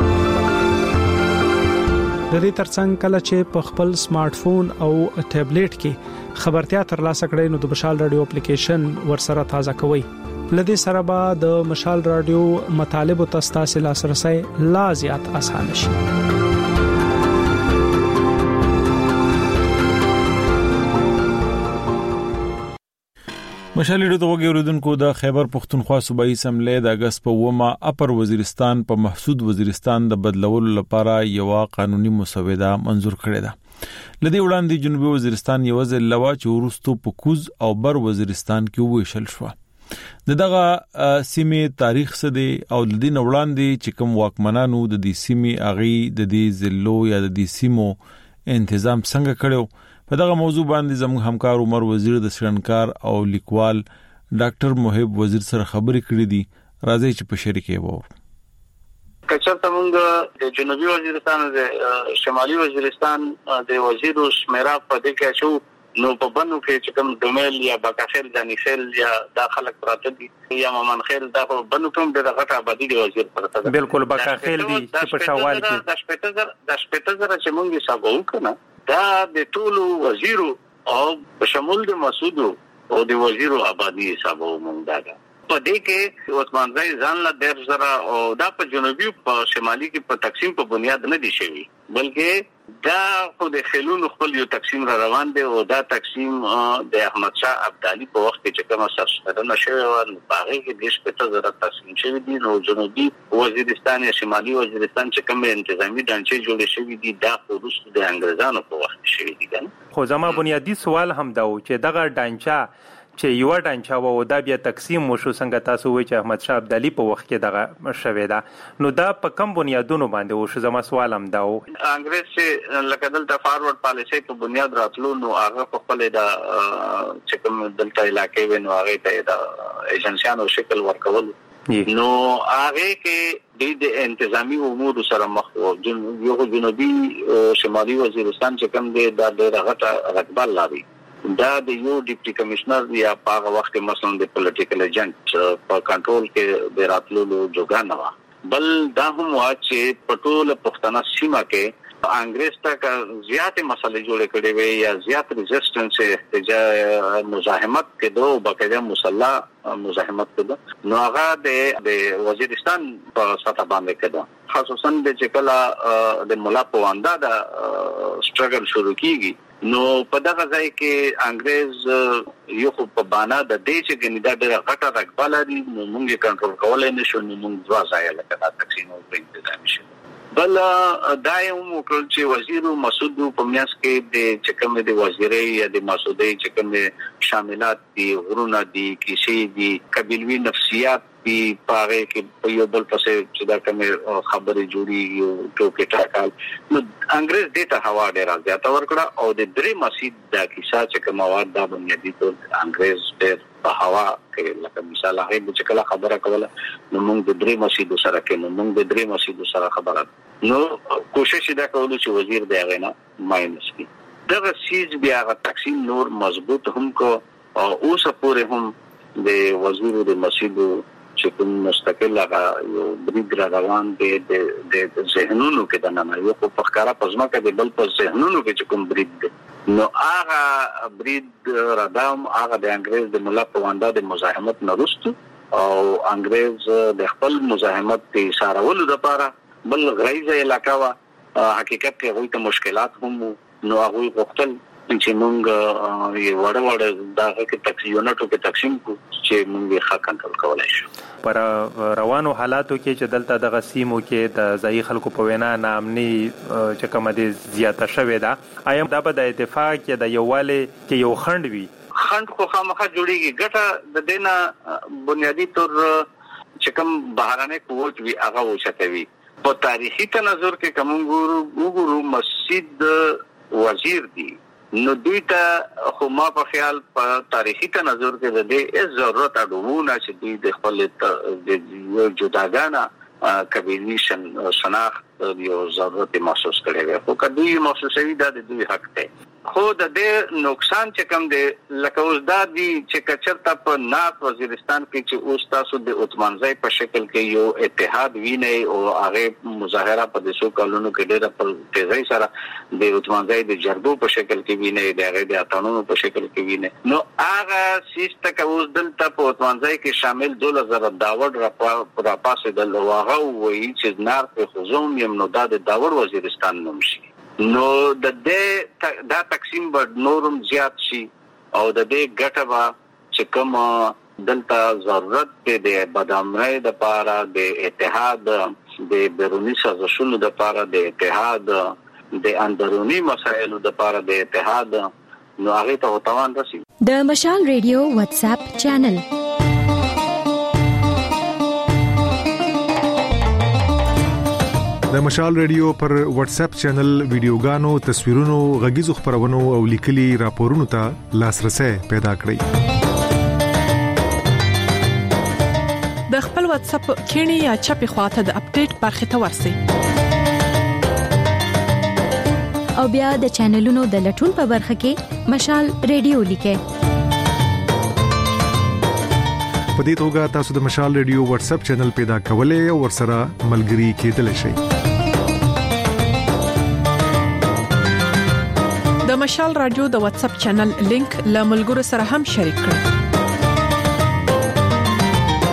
د دې ترڅنګ کله چې په خپل سمارټ فون او ټابلیټ کې خبرتیا ترلاسه کړئ نو د مشال رادیو اپلیکیشن ورسره تازه کوئ. لدې سره به د مشال رادیو مطالب او تاسو لاسرسي لا زیات آسان شي. مشال رادیو ته وګورئ د خیبر پختونخوا صوبایي اسمبلی د اگست په ومه اپر وزیرستان په محسود وزیرستان د بدلولو لپاره یو قانوني مسوده منزور کړې ده. لدې وړاندې جنوبي وزیرستان یو ځل لوا چې ورستو په کوز او بر وزیرستان کې وېشل شو. دغه سیمې تاریخ څه دی او د دې وړاندې چې کوم واکمنانو د دې سیمې اغي د دې ضلعو یا د دې سیمو تنظیم څنګه کړو. په دغه موضوع باندې زموږ همکار عمر وزیر د سرنکار او لیکوال ډاکټر محب وزیر سره خبرې کړې دي. راځي چې په شریکه وو. کچته موږ د جنوبي وزیرستان د شمالي وزیرستان د وزیرو شمیره په دې کې شو نو په بنو کې چې کوم دومل یا باکخیر ځانیخل یا داخله پراته دي یا ممن خیر دا په بنو کوم د غټه آبادی دی وزیر پراته بالکل باکخیر دي چې په شوال کې د شپږ چې موږ حساب وکړو دا د ټولو وزیرو او په شمول د مسعود او د وزیرو آبادی حساب ومنډه په دې کې عثمانزی ځان له ډېر زره او دا په جنوبي په شمالي کې په تقسیم په بنیاد نه دي شوی، بلکې دا خو د خلونو خپل یو تقسیم را روان دی او دا تقسیم د احمد شاه ابدالي په وخت کې چې کومه سرسره شوی و نو هغه کې دیش په زره تقسیم شوی دي. نو جنوبي وزیرستان یا شمالي وزیرستان چې کوم انتظامی ډانچې جوړې شوی دي دا وروسته د انګريزانو په وخت شوی دي. خو زما بنیادی سوال هم دا و چې دغه ډانچه چې یو ډانچا و دا بیا تقسیم وشو څنګه تاسو وایي چې احمد شاه ابدالي په وخت کې دغه شوی دا، نو دا په کم بنیادونو باندې وشو؟ زما سوال هم دا و. انګريز چې لکه دلته فارورډ پالیسي په بنیاد راتلو نو هغه په خپل د چې کوم دلته علاقې ونو هغه ته د ایجنسیانو شکل ورکول، نو هغه کې د انتظامی امور سره مخ وو. یو جنوبي شمالي وزیرستان چې کوم دی دا د غټه رقبه لري، دا د یو ډیپټي کمشنر یا په هغه وخت مثلا د پولیټیکل ایجنټ په کنټرول کې د راتلو جوګانه وا. بل دا هم وا چې په ټوله پښتنه سیمه کې انګريز ته زیاتې مسلې جوړې کړې وي یا زیات ریزिस्टنس احتجاج مزاحمت کېدو بقاعده مسلح مزاحمت کېدو، نو هغه د وزیرستان په سطح باندې کېدو، خصوصا د چکلا د مولا پواندا د سټرګل شروع کیږي. نو په دغه ځای کې انګريز یو خو په بانا د دې چې ګنې دا ډېر غټه رقبه لري، نو موږ کنټرول کولای نشو، نو موږ ځوا ځای لکه تقسیم او انتظام شي. بل دا یو وکړل چې وزیر مسعود په میاس کې د چکمه د وزیرۍ یا د مسعودي چکمه شاملات دي، غرونه دي، کیسې دي، قبیلوي نفسیات دي، پاره کې یو بل پسې چې دا کومه خبرې جوړي یو ټوکې ټاکل. نو انګريز دې ته هوا ډېر زیات ورکړه او د درې مسجد د کیسه چې کوم مواد دا بنیادی ټول انګريز ډېر په هوا کې لکه مثال هغه چې کله خبره کوله نو موږ د درې مسجد سره کې نو موږ د درې مسجد سره خبره نو کوشش دا کولو چې وزیر دی هغه نه ماینس کی دغه سیز بیا غا تقسیم نور مضبوط هم کو او اوس پورې هم د وزیر د مسجد چې کوم مستقل هغه یو بریګ روان دی د ذهنونو کې د نامه یو په ښکارا پزما کې د بل په ذهنونو کې چې کوم بریګ دی نو هغه بریګ رادام هغه د انګريز د مولا پواندا د مزاحمت نرست او انګريز د خپل مزاحمت ته اشارهولو لپاره بل غریزه علاقه وا حقیقت کې هغه ته مشکلات هم نو هغه وختل چې موږ یو وړ دغه کې تقسیمونو کې تقسیم کو چې موږ ښه کنټرول کولای شو. پر روانو حالاتو کې چې دلته د غسیمو کې د ځای خلکو په وینا نامني چې کوم دي زیاته شوې ده ایم دا په د اتفاق کې د یووالي کې یو خند وي خند خو خامخا جوړیږي ګټه د دینه بنیادی تور چې کوم بهرانه قوت وی هغه وشتوي په تاریخي تناظر کې کوم ګورو مسجد وزیر دی نو دوی ته خو ما په خیال په تاریخي تناظر کې د دې ضرورت اډوونه چې دوی د خپل د جداګانه قبیلوي شناخت یو ضرورت محسوس کړي وي خو کدی محسوسوي د دوی حق دی خو د دې نقصان چې کم دی لکه اوس دا دی چې کچرته په ناف وزیرستان کې چې اوس تاسو د عثمانزی په شکل کې یو اتحاد ویني او هغه مظاهره په دسو کالونو کې ډېر په تیزی سره د عثمانزی د جرګو په شکل کې ویني د هغه د اتانونو په شکل کې ویني نو هغه سیسته کې اوس دلته په عثمانزی کې شامل 2000 داوړ را پاسه د لوغه وایي چې نار په خزوم یم نو د داوړ وزیرستان نوم شي نو د دې دا تقسیم به نورم زیات شي او د دې ګټه به چې کوم دلته ضرورت دی د بدامرۍ د لپاره د اتحاد د بیرونی سازشونو د لپاره د اتحاد د اندرونی مسایلو د لپاره د اتحاد نو هغه ته توان رسي. د مشال ریډیو واتس اپ چینل د مشال ریډیو پر واتس اپ چینل ویډیوګانو تصویرونو غږیزو خبرونو او لیکلي راپورونو ته لاسرسي پیدا کړئ. د خپل واتس اپ کینی یا چپی خواته د اپډیټ برخه ته ورسئ. او بیا د چینلونو د لټون په برخه کې مشال ریډیو لیکئ. په دې توګه تاسو د مشال ریډیو واتس اپ چینل پیدا کولای او ورسره ملګري کېدلی شئ. د مشال رادیو د واتس اپ چینل لینک له ملګرو سره هم شریک کړئ.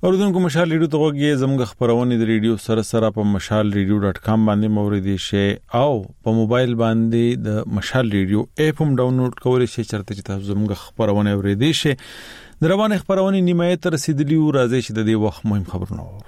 اوردونکو مشال ریډیو ته وګورئ زموږ خبرونه د ریډیو سره په mashalradio.com باندې موریدي شي او په موبایل باندې د مشال ریډیو اپ هم ډاونلوډ کولای شئ چرته چې تاسو زموږ خبرونه اوریدي شي د روانه خبرونه نیمه تر رسیدلی او راځي چې د دې وخت مهم خبرونه وو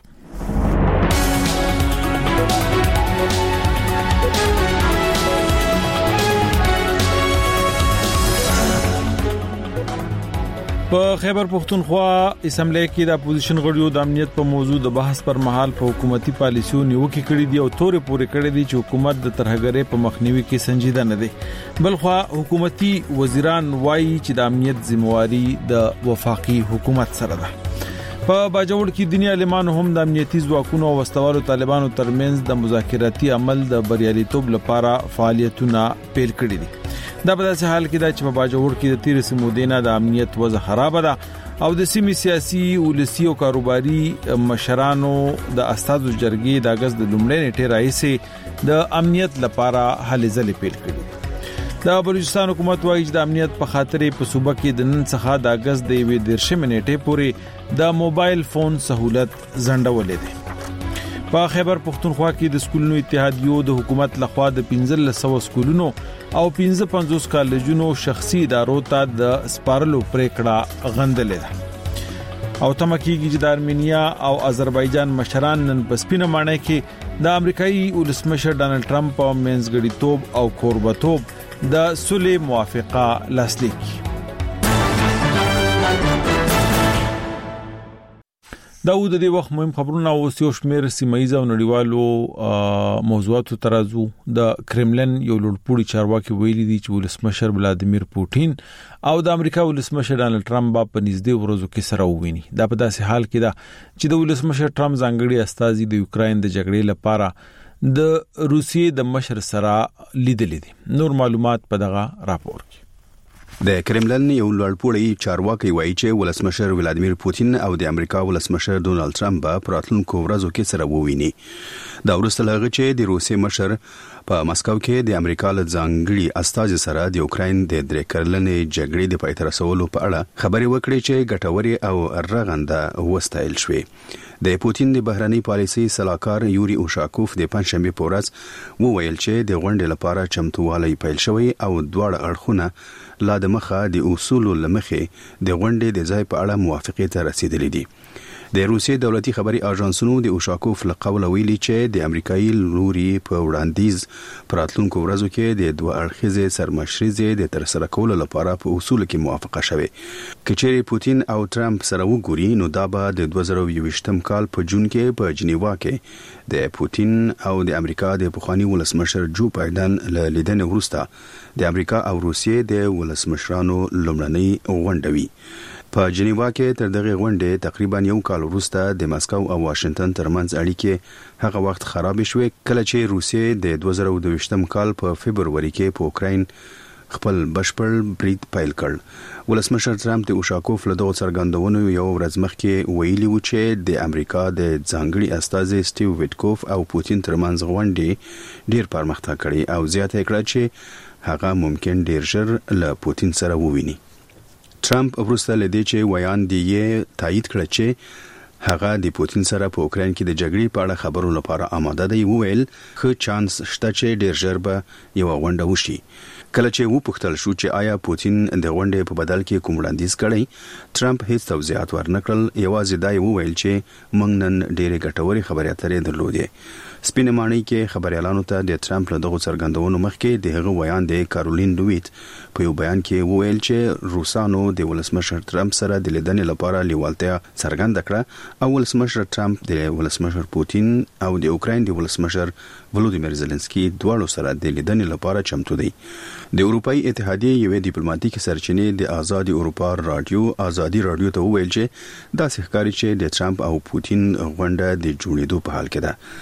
په خیبر پختونخوا اسمبلی کې د اپوزیشن غړیو د امنیت په موضوع د بحث پر مهال په حکومتي پالیسیو نیوکه کړې دي او تورې پورې کړې دي چې حکومت د ترهګرۍ په مخنیوي کې سنجیده نه دي بلخوا حکومتي وزیران وایي چې د امنیت ذمہواری د وفاقي حکومت سره ده په باجوړ کې دنیا عالمانو هم د امنیتي ځواکونو او واستوالو طالبانو ترمنځ د مذاکراتي عمل د بریالیتوب لپاره فعالیتونه پیل کړي دي دا په داسې حال کې دا چې په باجوړ کې د تیر سمودینه د امنیت وضع خراب ده او د سیمې سیاسي ولسی او کاروباري مشرانو د استادو جرګې د اگست د لومړۍ نیټې راځي د امنیت لپاره هلې ځلې پیل کړي د بلوچستان حکومت وايي چې د امنیت په خاطر په صوبه کې د نن څخه د اگست د 13 نیټې پورې د موبایل فون سہولت ځنډولې ده په خیبر پختونخوا کې د سکولونو اتحادیو د حکومت لخوا د 1500 سکولونو او 55 کالجونو شخصي ادارو ته د سپارلو پریکړه غندلې ده او تمکیږي چې د ارمینیا او آذربایجان مشران نن په سپینه مانه کې د امریکایي ولسمشر ډانلډ ټرمپ په منځګړیتوب او کوربتوب د صلح موافقه لاسلیک دا و د دې وخت مهم خبرونه او یو شمېر سیمایي او نړیوالو موضوعاتو ترازو د کرملن یو لوړپوړي چارواکي ویلي دي چې ولسمشر ولادیمیر پوتین او د امریکا ولسمشر ډانلډ ټرمپ په نږدې ورځو کې سره وویني دا په داسې حال کې ده چې د ولسمشر ټرمپ ځانګړي استازي د یوکرين د جګړې لپاره د روسیې د مشر سره لیدلې دي نور معلومات په دغه راپور کې د کرملن یو لوړپوړی چارواکي وایي چې ولسمشر ولادیمیر پوتین او د امریکا ولسمشر ډونالد ټرمپ په راتلونکو ورځو کې سره وویني دا وروسته له هغه چې د روسیې مشر په مسکو کې د امریکا له ځانګړي استازي سره د یوکرين د درې کلنې جګړې د پای ته رسولو په اړه خبرې وکړې چې ګټوري او رغنده وستایل شوې د پوتین د بهرنی پالیسي سلاکار یوري اوشاکوف د پنځشنبه په ورځ وویل چې د غونډې لپاره چمتووالی پیل شوی او دواړه اړخونه لا د مخه د اصول لمخه د غونډې د ځای په اړه موافقه ته رسیدلې دي د روسیې دولتي خبري اژانسونو د اوشاکوف له قوله ویلي چې د امریکایي لوري په وړاندیز پراتلونکو ورځو کې د دوه اړخیزه سرمشريزه د ترسره کولو لپاره په اصول کې موافقه شوه کچېری پوتین او ټرمپ سره وګوري نو دا به د 2020م کال په جون کې په جنیوا کې د پوتین او د امریکا د پخوانی ولسمشر جو بایدن له لیدنې وروسته د امریکا او روسیې د ولسمشرانو لومړنۍ غونډه وی په جنیوا کې تر دغه غونډې تقریبا یو کال وروسته د مسکو او واشنگټن ترمنځ اړیکې هغه وخت خراب شوې کله چې روسیې د 2022م کال په فبرवरी کې په اوکراین خپل بشپړ برید پیل کړ ولسمشر ټرمپ د اوشاکوف له دغه څرګندونو یو ورځ مخکې ویلي و چې د امریکا د ځانګړي استازي سټیو ویټکوف او پوتین ترمنځ غونډې ډیر پرمختګ کړي او زیاته کړه چې هغه ممکن ډیر ژر له پوتین سره وویني ټرمپ وروسته لدی چې ویان دی تایید کړ چې هغه د پوتین سره په اوکراین کې د جګړې په اړه خبرو لپاره آماده دی وویل خو چانس شته چې ډیر ژر به یو غونډه وشي کله چې وپوښتل شو چې آیا پوتین د غونډې په بدل کې کوم وړاندیز کړی ټرمپ هیڅ توضیحات ورنکړل یوازې دا وویل چې موږ نن ډېرې ګټورې خبرې اترې درلودې سپینه مانی کې خبريالانو ته د ټرمپ له دغه څرګندونو مخکې د هغه بیان د کارولین لویت په یو بیان کې وویل چې روسانو د ولسمشر ټرمپ سره د لیدنې لپاره لیوالتیا څرګنده کړه او ولسمشر ټرمپ د ولسمشر پوتین او د اوکراین د ولسمشر ولودیمیر زيلنسکي دواړو سره د لیدنې لپاره چمتو دي د اروپאי اتحادیې یوې ډیپلوماټیک سرچینې د آزادي اروپا آزادي رادیو ته وویل چې دا ښکاري چې د ټرمپ او پوتین غونډه د جوړېدو په حال کې ده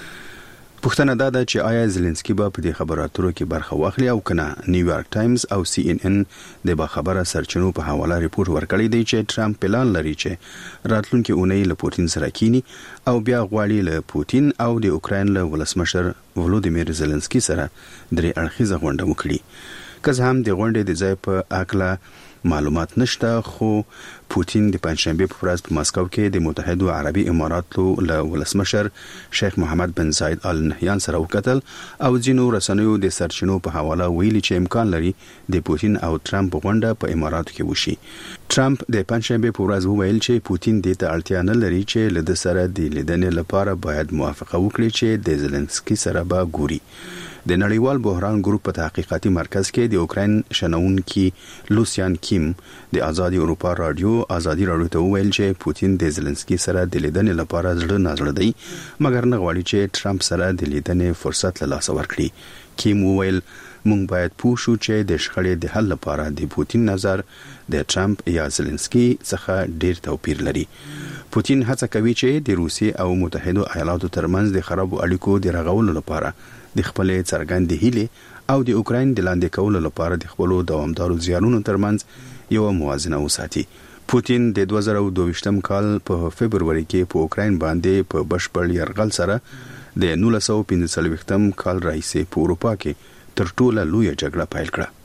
پښتنه دا ده چې آیا زيلنسکي به په دې خبرو اترو کې برخه واخلي او کنه نیویارک ټایمز او CNN د باخبره سرچینو په حواله ریپورت ورکړی دی چې ټرمپ پلان لري چې راتلونکي اونۍ له پوتین سره کینی او بیا غواړي له پوتین او د اوکراین له ولسمشر ولودیمیر زيلنسکي سره درې اړخیزه غونډه وکړي که هم د غونډې د ځای په اکلا معلومات نشته، خو پوتین د پنځشنبه په ورځ په مسکو کې د متحده عربي اماراتو له ولسمشر شیخ محمد بن زاید آل نهیان سره وکتل او ځینو رسنیو د سرچینو په حواله ویلي چې امکان لري د پوتین او ټرمپ غونډه په اماراتو کې وشي. ټرمپ د پنځشنبه په ورځ وویل چې پوتین د ته اړتیا نه لري چې له سره د لیدنې لپاره باید موافقه وکړي چې د زيلنسکي سره به ګوري. د نړیوال بحران ګروپ په تحقیقاتي مرکز کې د اوکراین شنونکي لوسیان کیم د آزادي اروپا ازادي رادیو ته ویل چې پوتین د زيلنسکي سره د لیدنې لپاره زړه نازړه دی، مګر نه غواړي چې ټرمپ سره د لیدنې فرصت له لاسه ورکړي. کیم ویل مونږ باید پوه شو چې د شخړې د حل لپاره د پوتین نظر د ټرمپ یا زيلنسکي څخه ډیر توپیر لري. پوتین هڅه کوي چې د روسیې او متحده ایالاتو ترمنځ د خرابو اړیکو د رغولو لپاره د خپل څرګندې هیله او د اوکراین د لاندې کولو لپاره د خپل دوامدارو زیانونو ترمنځ یو موازنه وساتي. پوتین د 2022م کال په فبرवरी کې په اوکراین باندې په بشپړ یرغل سره د 1945م کال راهیسې په اروپا کې تر ټولو لوی جګړه پیل کړه.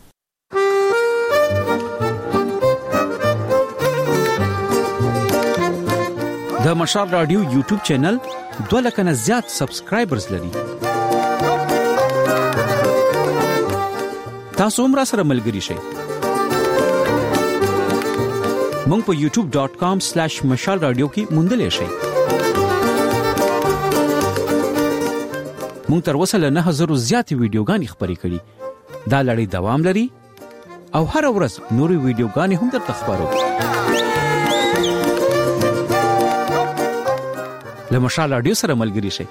د مشال رادیو یوټیوب چینل 2 لک نه زیات سبسکرایبرز لري. تاسو هم را سره ملګري شئ. مونږ په youtube.com/mashal radio کې موندلې شئ. مونږ تر اوسه له 9000 زیاتې ویډیوګانې خبرې کړې. دا لړۍ دوام لري او هر ورځ نورې ویډیوګانې هم درته خبرو. له مشال رادیو سره ملګري شئ.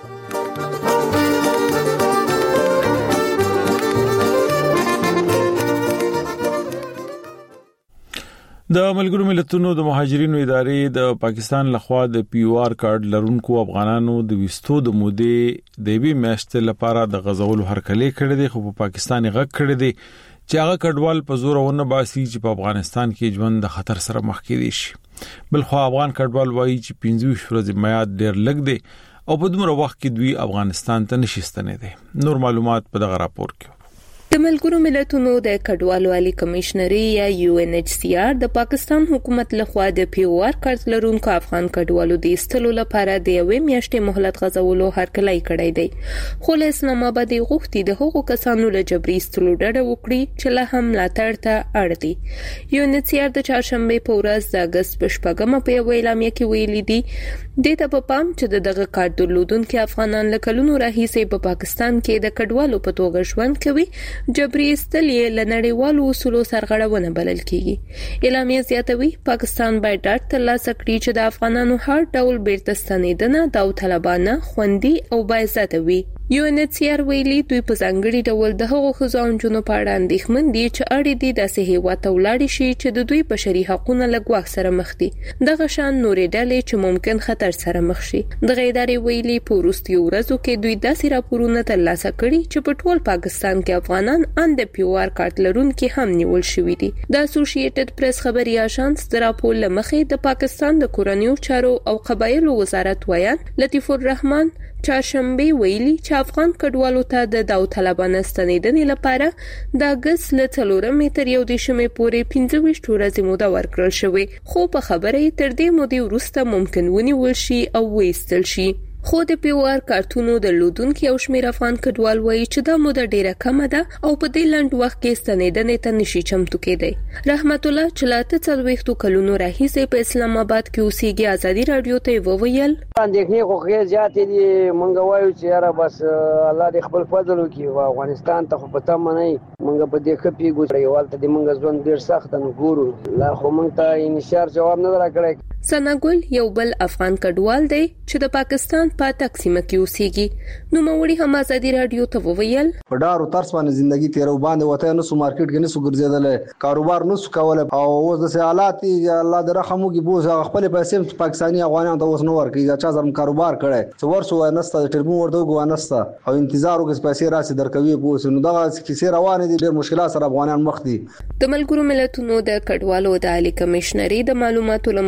د ملګرو ملتونو د مهاجرینو ادارې د پاکستان لخوا د PR کارت لرونکو افغانانو د وستو د مودې د بي میاشتې لپاره د غزولو هرکلی کړی دی، خو په پاکستان غږ کړی دی چې هغه کډوال په زور ونه باسي چې په افغانستان کې ژوند د خطر سره مخ کې دي شي. بل خو افغان کډوال وایي چې 25 ورځې میعاد ډیر لږ دی او په دومره وخت کې دوی افغانستان ته نشي ستنېدي. نور معلومات په دغه راپور کې. د ملګرو ملتونو د کډوالو عالی کمشنري یا UNHCR د پاکستان حکومت لخوا د PR کارت لرونکو افغان کډوالو د ایستلو لپاره د یوې میاشتې مهلت غځولو هرکلی کړی دی، خو له اسلام آباد غوښتي د هغو کسانو له جبري ایستلو ډډه وکړي چې له هم ملاتړ ته اړ دي. UNHCR د چهارشنبه په ورځ د اگست په 8 په یو اعلامیه کې ویلي دي د ته په پام چې دغه کارت درلودونکو افغانان له کلونو راهیسې په پاکستان کې د کډوالو په توګه ژوند کوي، جبري استل یې لنړیوالو اصولو سرغړونه بلل کیږي. اعلامیه زیاتوي پاکستان باید ډاډ ترلاسه کړي چې د افغانانو هر ډول بیرته ستنېدنه داوطلبانه، خوندي او باعزته وي. UNHCR ویلي دوی په ځانګړي ډول د هغو ښځو او نجونو په اړه اندېښمن دي چې اړ دي داسې هیواد ته ولاړ شي چې د دوی بشري حقوقونه له ګواښ سره مخ دي، دغه شان نورې ډلې چې ممکن خطر سره مخ شي. دغه ادارې ویلي په وروستیو ورځو کې دوی داسې راپورونه ترلاسه کړي چې په ټول پاکستان کې افغانان ان د PR کارت لرونکي هم نیول شوي دي. د اسوسییټډ پریس خبري اژانس د راپور لمخې د پاکستان د کورنیو چارو او قبایلو وزارت ویان لطیف الرحمن چهارشنبه ویلي چې افغان کډوالو ته د داوطلبانه ستنېدنې لپاره د اگست له 4 تر 11 پورې 25 ورځې موده ورکړل شوې، خو په خبره تر دې مودې وروسته ممکن ونیول شي او وېستل شي. خو د PR کارتونو درلودونکو یو شمېر افغان کډوال وایي چې دا موده ډیره کمه ده او په دې لنډ وخت کې ستنېدنې ته نشي چمتو کېدی. رحمت الله چې 40 کلونو راهیسې په اسلام آباد کې اوسېږي ازادي رادیو ته وویل اندېښنې خو ښه زیاتې دي. مونږ وایو چې یاره بس الله دې خپل فضل وکړي، افغانستان ته خو په تمه نه یې، مونږ په دې ښه پیږو یوالته دې مونږ ژوند ډېر سخت نه ګورو، لا خو مونږ ته انشار جواب نه راکړی. سناګل یو بل افغان کډوال دی چې د پاکستان په تقسیم کې اوسېږي. نو موري هم ازادي رادیو ته وویل په ډارو ترس باندې ژوندۍ تیرو باندې وته نو سو مارکیټ کې نسو ګرځیدل، کاروبار نسو کول او اوس د حالات الله د رحمو کې بوزه خپل پیسې پاکستاني افغانانو ته اوس نو ورکړي چې زرم کاروبار کړي څو ورسو نسته ټلیفون ورته وګوانسته او انتظار وکړي پیسې راسي درکوي پوس نو دا کیسه روانه دي، ډېر مشکلات سره افغانان مخ دي. د ملګرو ملتونو د کډوالو د عالی کمشنري د معلوماتو لمخې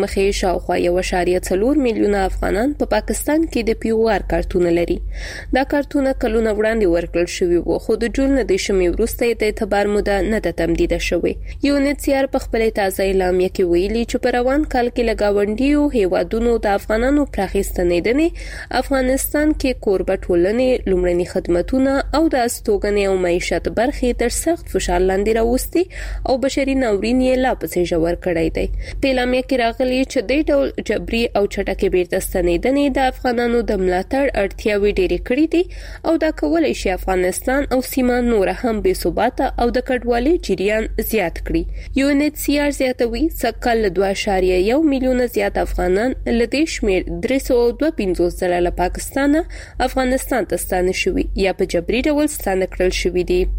شاوخوا 1.4 میلیونه افغانان په پاکستان کې د پیوار کارتونه لري. دا کارتونه کلونه وړاندې ورکړل شوي وو، خو د جون د شمې وروسته د اعتبار موده نه ده تمدید شوې. UNHCR په خپل تازه اعلامیه کې ویلي چې په روان کال کې لګاونډیو هیوادونو د افغانانو پراخستنیدنې افغانستان کې کوربه ټولنې لومړني خدماتونه او د استوګنې او معیشت برخې تر سخت فشار لاندې راوستي او بشري ناورین یې لا پسې ژور کړی دی. په اعلامیه کې راغلي چې د ډول جبري او چټکې بیرته ستنېدنې د افغانانو د ملاتړ اړتیاوې ډېرې کړې دي او دا کولای شي افغانستان او سیمه نور هم بې ثباته او د کډوالۍ جریان زیات کړي. UNHCR زیاتوي سکل 2.1 میلیون زیات افغانان له دې شمېر 352 ځله له پاکستان افغانستان ته ستانه شوي یا په جبري ډول ستانه کړل شوي دي.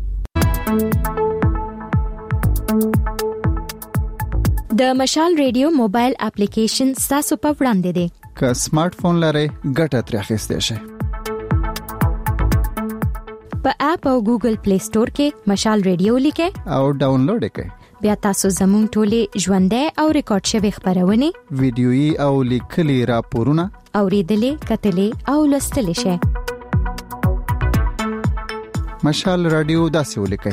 د مشال ریډیو موبایل اپلیکیشن تاسو په وړاندې دی. که سمارټ فون لرئ ګټه ترې اخیستئ شئ. په اپ او ګوګل پلی سٹور کې مشال ریډیو لیکئ او ډاونلوډ کړئ. بیا تاسو زموږ ټولې ژوندۍ او ریکارډ شوی خبرونه، ویډیويي او لیکلي راپورونه اوریدلې، کتلې او لوستلې شئ. مشال رادیو داسې ولیکئ: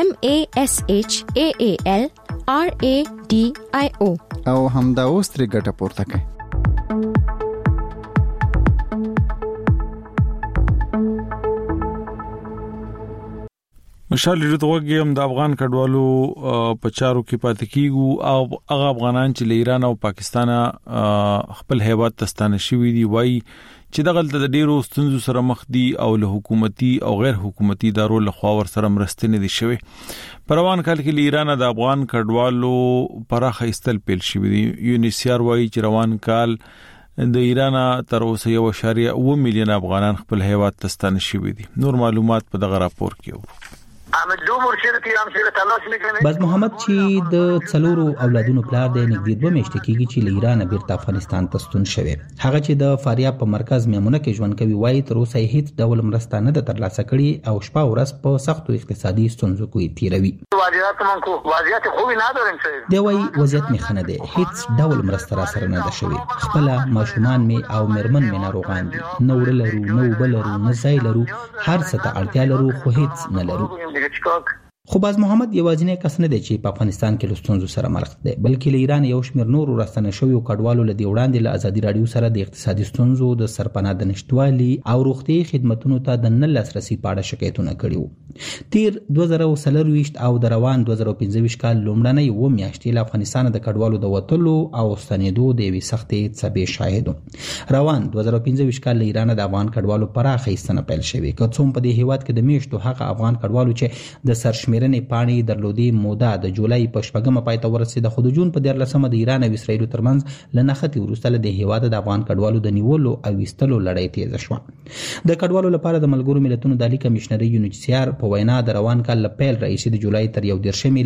MASHAAL RADIO او همدا اوس ترې ګټه پورته کړئ. مشال ریډوغي هم د افغان کډوالو په چارو کې پاتې کیږي او هغه افغانان چې له ایران او پاکستان خپل هیواد ته ستانه شوي دي وایي چې دغه د ډیرو ستونزو سره مخ دي او له حکومتي او غیر حکومتي ادارو له خوا ور سره مرستې نه دي شوي. په روان کال کې له ایران د افغان کډوالو پراخه استل پیل شوي دي. UNHCR وایي چې روان کال د ایران تر اوسه 1.1 میلیون افغانان خپل هیواد ته ستانه شوي دي. نور معلومات په دغه راپور کې وو. باز محمد چې د څلورو اولادونو پلار دی نږدې 2 میاشتې کېږي چې له ایران بیرته افغانستان ته ستون شوی. هغه چې د فاریاب په مرکز میمونه کې ژوند کوي وایي تر اوسه هیڅ ډول مرسته نه ده ترلاسه کړې او شپه ورځ په سختو اقتصادي ستونزو کې تیروي. دی وایي وضعیت مې ښه نه دی، هیڅ ډول مرسته را سره نه ده شوې. خپل ماشومان مې او میرمن مې ناروغان دي، نه وړه لرو، نه اوبه لرو، نه ځای لرو، هر څه ته اړتیا لرو خو هیڅ نه لرو. خو باز محمد یوازینی کس نه دی چې په افغانستان کې له ستونزو سره مخ دی، بلکې له ایران یو شمېر نور راستنه شوی کډوالو له دی وړاندې له ازادي رادیو سره د اقتصادي ستونزو، د سرپناه د نشټوالي او روغتي خدماتو ته د نه لاسرسي په اړه شکایتونه کړي وو. تیر 2023 او د روان 2025 کال لومړنۍ و میاشتې له افغانستان د کډوالو د وټلو او ستنېدو د وی سختې څبې شاهدو. روان 2025 کال له ایران د افغان کډوالو پراخه ایستنه پیل شوې، که څوم په دې هیواد کې د میاشتو هغه افغان کډوالو چې د سرشمیرنې پاڼې درلودي موده د جولای په 8مه پای ته ورسېده، خو د جون په 14مه د ایران او اسرایل ترمنځ لنښتې وروسته له هیواد د افغان کډوالو د نیولو او وستلو لړۍ تیزه شوه. د کډوالو لپاره د ملګرو ملتونو د عالی کمشنري UNHCR په وینا د روان کال له پیل راهیسې د جولای تر 1.1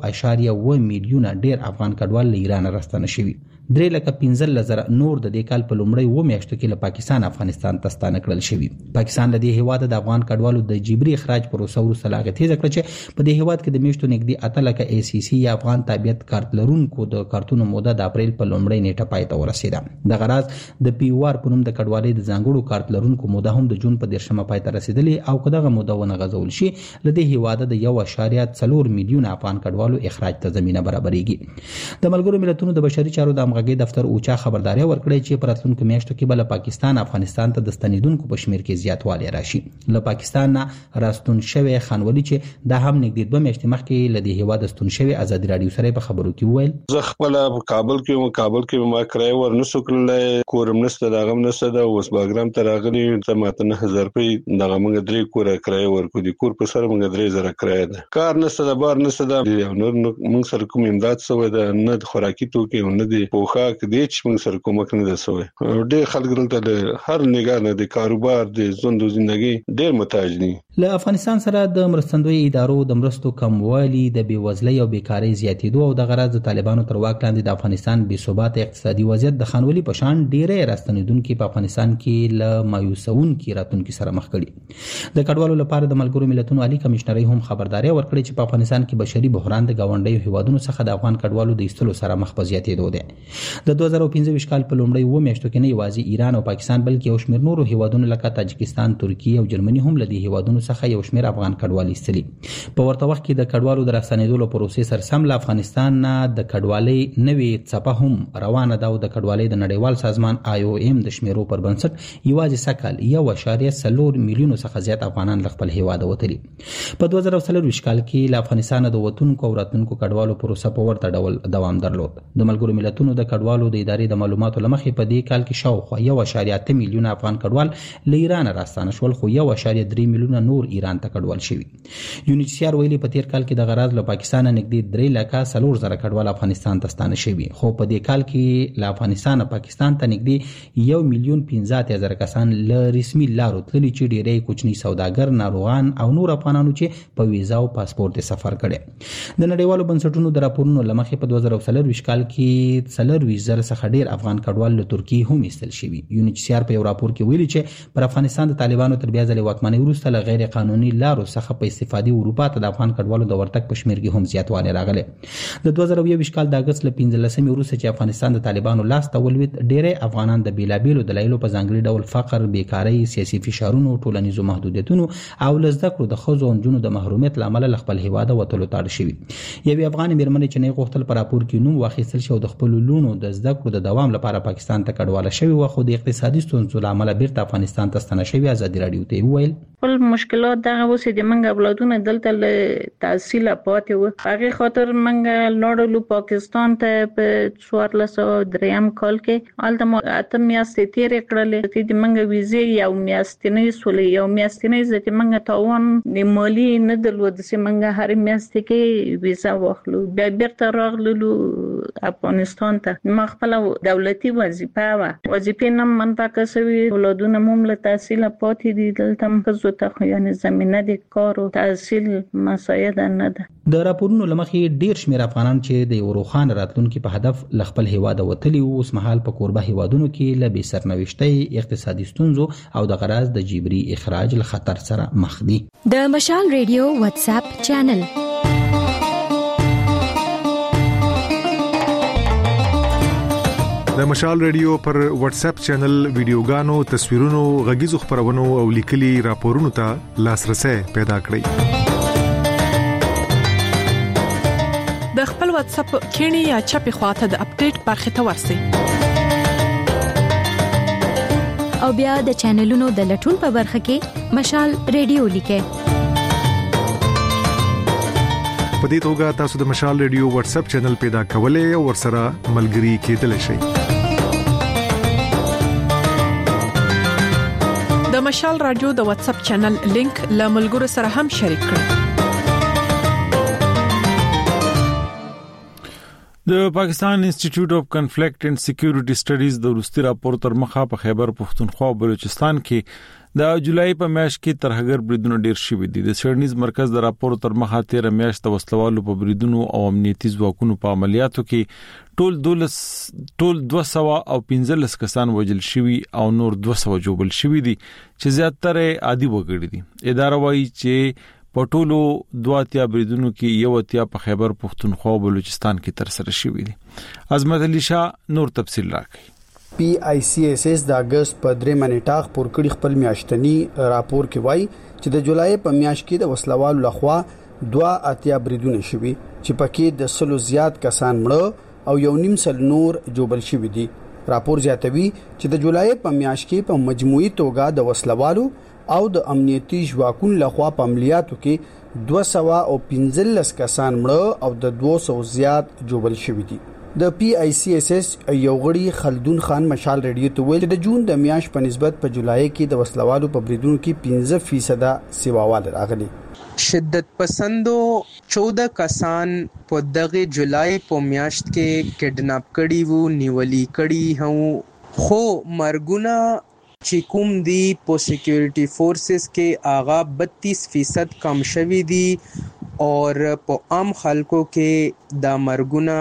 میلیونه ډیر افغان کډوال له ایران راستنه شوي. 3,15,000 نور د دې کال په لومړۍ و میاشتو کې له پاکستان افغانستان ته ستانه کړل شوي. پاکستان له دې هیواد د افغان کډوالو د جبري اخراج پروسه وروسته لا غتیزه کړه چې په دې هیواد کې د میاشتو نږدې 8 ACC یا افغان تابعیت کارت لرونکو د کارتونو موده د اپریل په لومړۍ نیټه پای ته ورسېده. د غراض د پیوار په نوم د کډوالۍ د ځانګړو کارت لرونکو موده هم د جون په 10مه پای ته رسیدلې او کداغه موده ونه غځول شي له دې هیواد د 1.4 میلیون افغان کډوالو اخراج ته زمينه برابرېږي. د ملګرو ملتونو د بشري چارو د همغږي دفتر اوچا خبرداري ورکړې چې په راتلونکو میاشتو کې بل پاکستان افغانستان ته د ستنیدونکو په شمیر کې زیاتوالی راشي. له پاکستان نه راستون شوی خانولي چې دا هم نږدې 2 میاشتې مخکې له دې هیواد ستون شوی ازادي رادیو سره په خبرو کې وویل: زه خپل کابل کې ما کرای ورنسو کړل، کورم نشته، دا غم نشته، دا اوس باګرام ته راغلی ته ماته 9000 روپۍ دغه موږ درې کور کرای ورکو دي، کور په سره موږ 3000 کرای ده، کار نشته، دا بار نشته، دا نور موږ سره کوم امداد سوی ده نه خوراکي توکي او نه دي پوخاک دي چې موږ سره کومک نه ده سوی. ډېر خلک دلته هر نگاه نه د کاروبار د ژوند ژوندۍ ډېر محتاج دي. له افغانستان سره د مرستندوی ادارو د مرستو کموالی د بیوزلۍ او بیکاری زیاتېدو او د غرض د طالبانو تر واک لاندې د افغانستان بې ثبات اقتصادي وضعیت د خانولي په شان ډېرې راستنیدونکو په افغانستان کې له مایوسونکو راتلونکو سره مخ کړي د کډوالو لپاره د ملګرو ملتونو عالی کمشنري هم خبرداري ورکړي چې په افغانستان کې بشري بحران د گاونډیو هیوادونو څخه د افغان کډوالو د ایستلو سره مخ په زیاتېدو دی د 2015 کال په لومړۍ و میاشتو کې نه یوازې ایران او پاکستان بلکې یو شمېر نورو هیوادونو لکه تاجکستان، ترکیه او جرمني هم له دې هیوادونو څخه یو شمېر افغان کډوال ایستلي. په ورته وخت کې د کډوالو د راستنېدو له پروسې سره سم له افغانستان نه د کډوالۍ نوې څپه هم روانه ده او د کډوالۍ د نړیوال سازمان IOM د شمیرو پر بنسټ یوازې سکهال 1.4 میلیون څخه زیات افغانان له خپل هیواد وتلي. په 2024 کال کې له افغانستان د وتونکو او راتلونکو کډوالو پروسه په ورته ډول دوام درلود. د ملګرو ملتونو د کډوالو د ادارې د معلوماتو لمخې په دې کال کې شاوخوا 1.8 میلیون افغان کډوال له ایران راستانه شول، خو 1.3 میلیون نور ایران ته کډوال شوي. UNHCR ویلي په تیر کال کې د غرض له پاکستان نږدې 3,04,000 کډوال افغانستان ته ستانه شوي، خو په دې کال کې له افغانستان پاکستان ته نږدې 1,15,000 کسان له رسمي لارو تللي چې ډېری کوچني سوداګر، ناروغان او نور افغانانو چې په ویزا او پاسپورت سفر کړي. د نړیوالو بنسټونو د راپورونو لمخې په 2024 کال کې 4,000 څخه ډېر افغان کډوال له ترکیې هم ایستل شوي. UNHCR په یو راپور کې ویلي چې پر افغانستان د طالبانو تر بیا ځلې واکمنۍ وروسته له غیر قانوني لارو څخه په استفادې اروپا ته د افغان کډوالو د ورتګ په شمېر کې هم زیاتوالی راغلی. د 2020 کال د اگست له 15 وروسته چې افغانستان د طالبانو لاس ته ولوېد، ډېری افغانان د بیلابېلو دلایلو په ځانګړي ډول فقر، بیکارۍ، سیاسي فشارونو، ټولنیزو محدودیتونو او له زده کړو د ښځو او نجونو د محرومیت له امله له خپل هیواده وتلو ته اړ شوي. یوې افغانې مېرمنې چې نه غوښتل په راپور کې نوم واخیستل شي او د خپلو لوڼو د زده کړو د دوام لپاره پاکستان ته کډواله شوې وه، خو د اقتصادي ستونزو له امله بیرته افغانستان ته ستنه شوې. ازادي راډیو ته وویل خپل مشکلات دغه اوس د منګ اولادونه دلته له تحصیل پاتې و، هغه خاطر منګ لاړو پاکستان ته په 1403 کال کې الته ما اته میاشتې تیرې کړلې. د منګ ویزې یو میاشتنۍ سولې یو میاشتنۍ ځکه منګ تاوان د مالی نه درلود چې منګ هر میاشت کې ویزا واخلو، بیا بیرته راغلو افغانستان ته. ما خپل دولتي وظیفه نه من پاکسوي، اولادونه هم له تحصیل پاتې دي دلته مخزو ته، یعنی زمینه د کار او تحصیل مساعد نه ده. د راپورونو لمخې ډیر شمېر افغانان چې د یو روښانه راتلونکي په هدف له خپل هیواده وتلي وو، اوس مهال په کوربه هیوادونو کې له بې سرنوشتۍ، اقتصادي ستونزو او د غرض د جبري اخراج له خطر سره مخ دي. د مشال ریډیو واتس اپ چینل د مشال ریډیو پر واتس اپ چینل ویډیوګانو، تصویرونو، غږیزو خبرونو او لیکلي راپورونو ته لاسرسي پیدا کړئ. د خپل واتس اپ کینی یا چپی خواته د اپډیټ برخه ته ورسئ او بیا د چینلونو د لټون په برخه کې مشال ریډیو لیکئ. په دې توګه تاسو د مشال ریډیو واتس اپ چینل پیدا کولای او ورسره ملګري کېدلی شئ. د مشال رادیو د واتس اپ چینل لینک له ملګرو سره هم شریک کړئ. د پاکستان انسټیټیوټ اف کنفلیکټ اینڈ سکیورټي سټډیز د روسي راپور تر مخه په خیبر پختونخوا او بلوچستان کې د جولای په میاشت کې ترهګر بریدونه ډیر شوي دي. د سرنیز مرکز د راپور تر مخه 13 میاشت د وسلوالو په بریدونو او امنیتي ځواکونو په عملیاتو کې ټول 215 کسان وژل شوي او نور 200 جوړل شوي دي چې زیاتره عادي وګړي دي. اداره وايي چې په ټولو 2 بریدونو کې 1 په خیبر پختونخوا او بلوچستان کې تر سره شوي دي. عظمت علي شاه نور تفصیل راکړي. PICSS د اگست په 3 منټه خبر کړي خپل میاشتنی راپور کې وایي چې د جولای په میاشت کې د وسلوالو لخوا 2 بریدونه شوي چې پکې د 100 زیات کسان مړه او 1.5 نور جوړل شوي دي. راپور زیاتوي چې د جولای په میاشت کې په مجموعي توګه د وسلوالو او د امنیتي ځواکونو لخوا په عملیاتو کې 215 کسان مړه او د 200 زیات جوړل شوي دي. د PICSS یو غړي خلدون خان مشال ریډیو ته ویل د جون د میاشت په نسبت په جولای کې د وسلوالو په بریدونو کې 15% سیواوال راغلي. شدت پسندو 14 کسان په دغه جولای په میاشت کې کډناپ کړي وو، نیولې کړي هو، خو مرګونه چې کوم دی په سکیورټي فورسز کې آغا 32% کم شوی دی اور په عام خلکو کې د مرګونه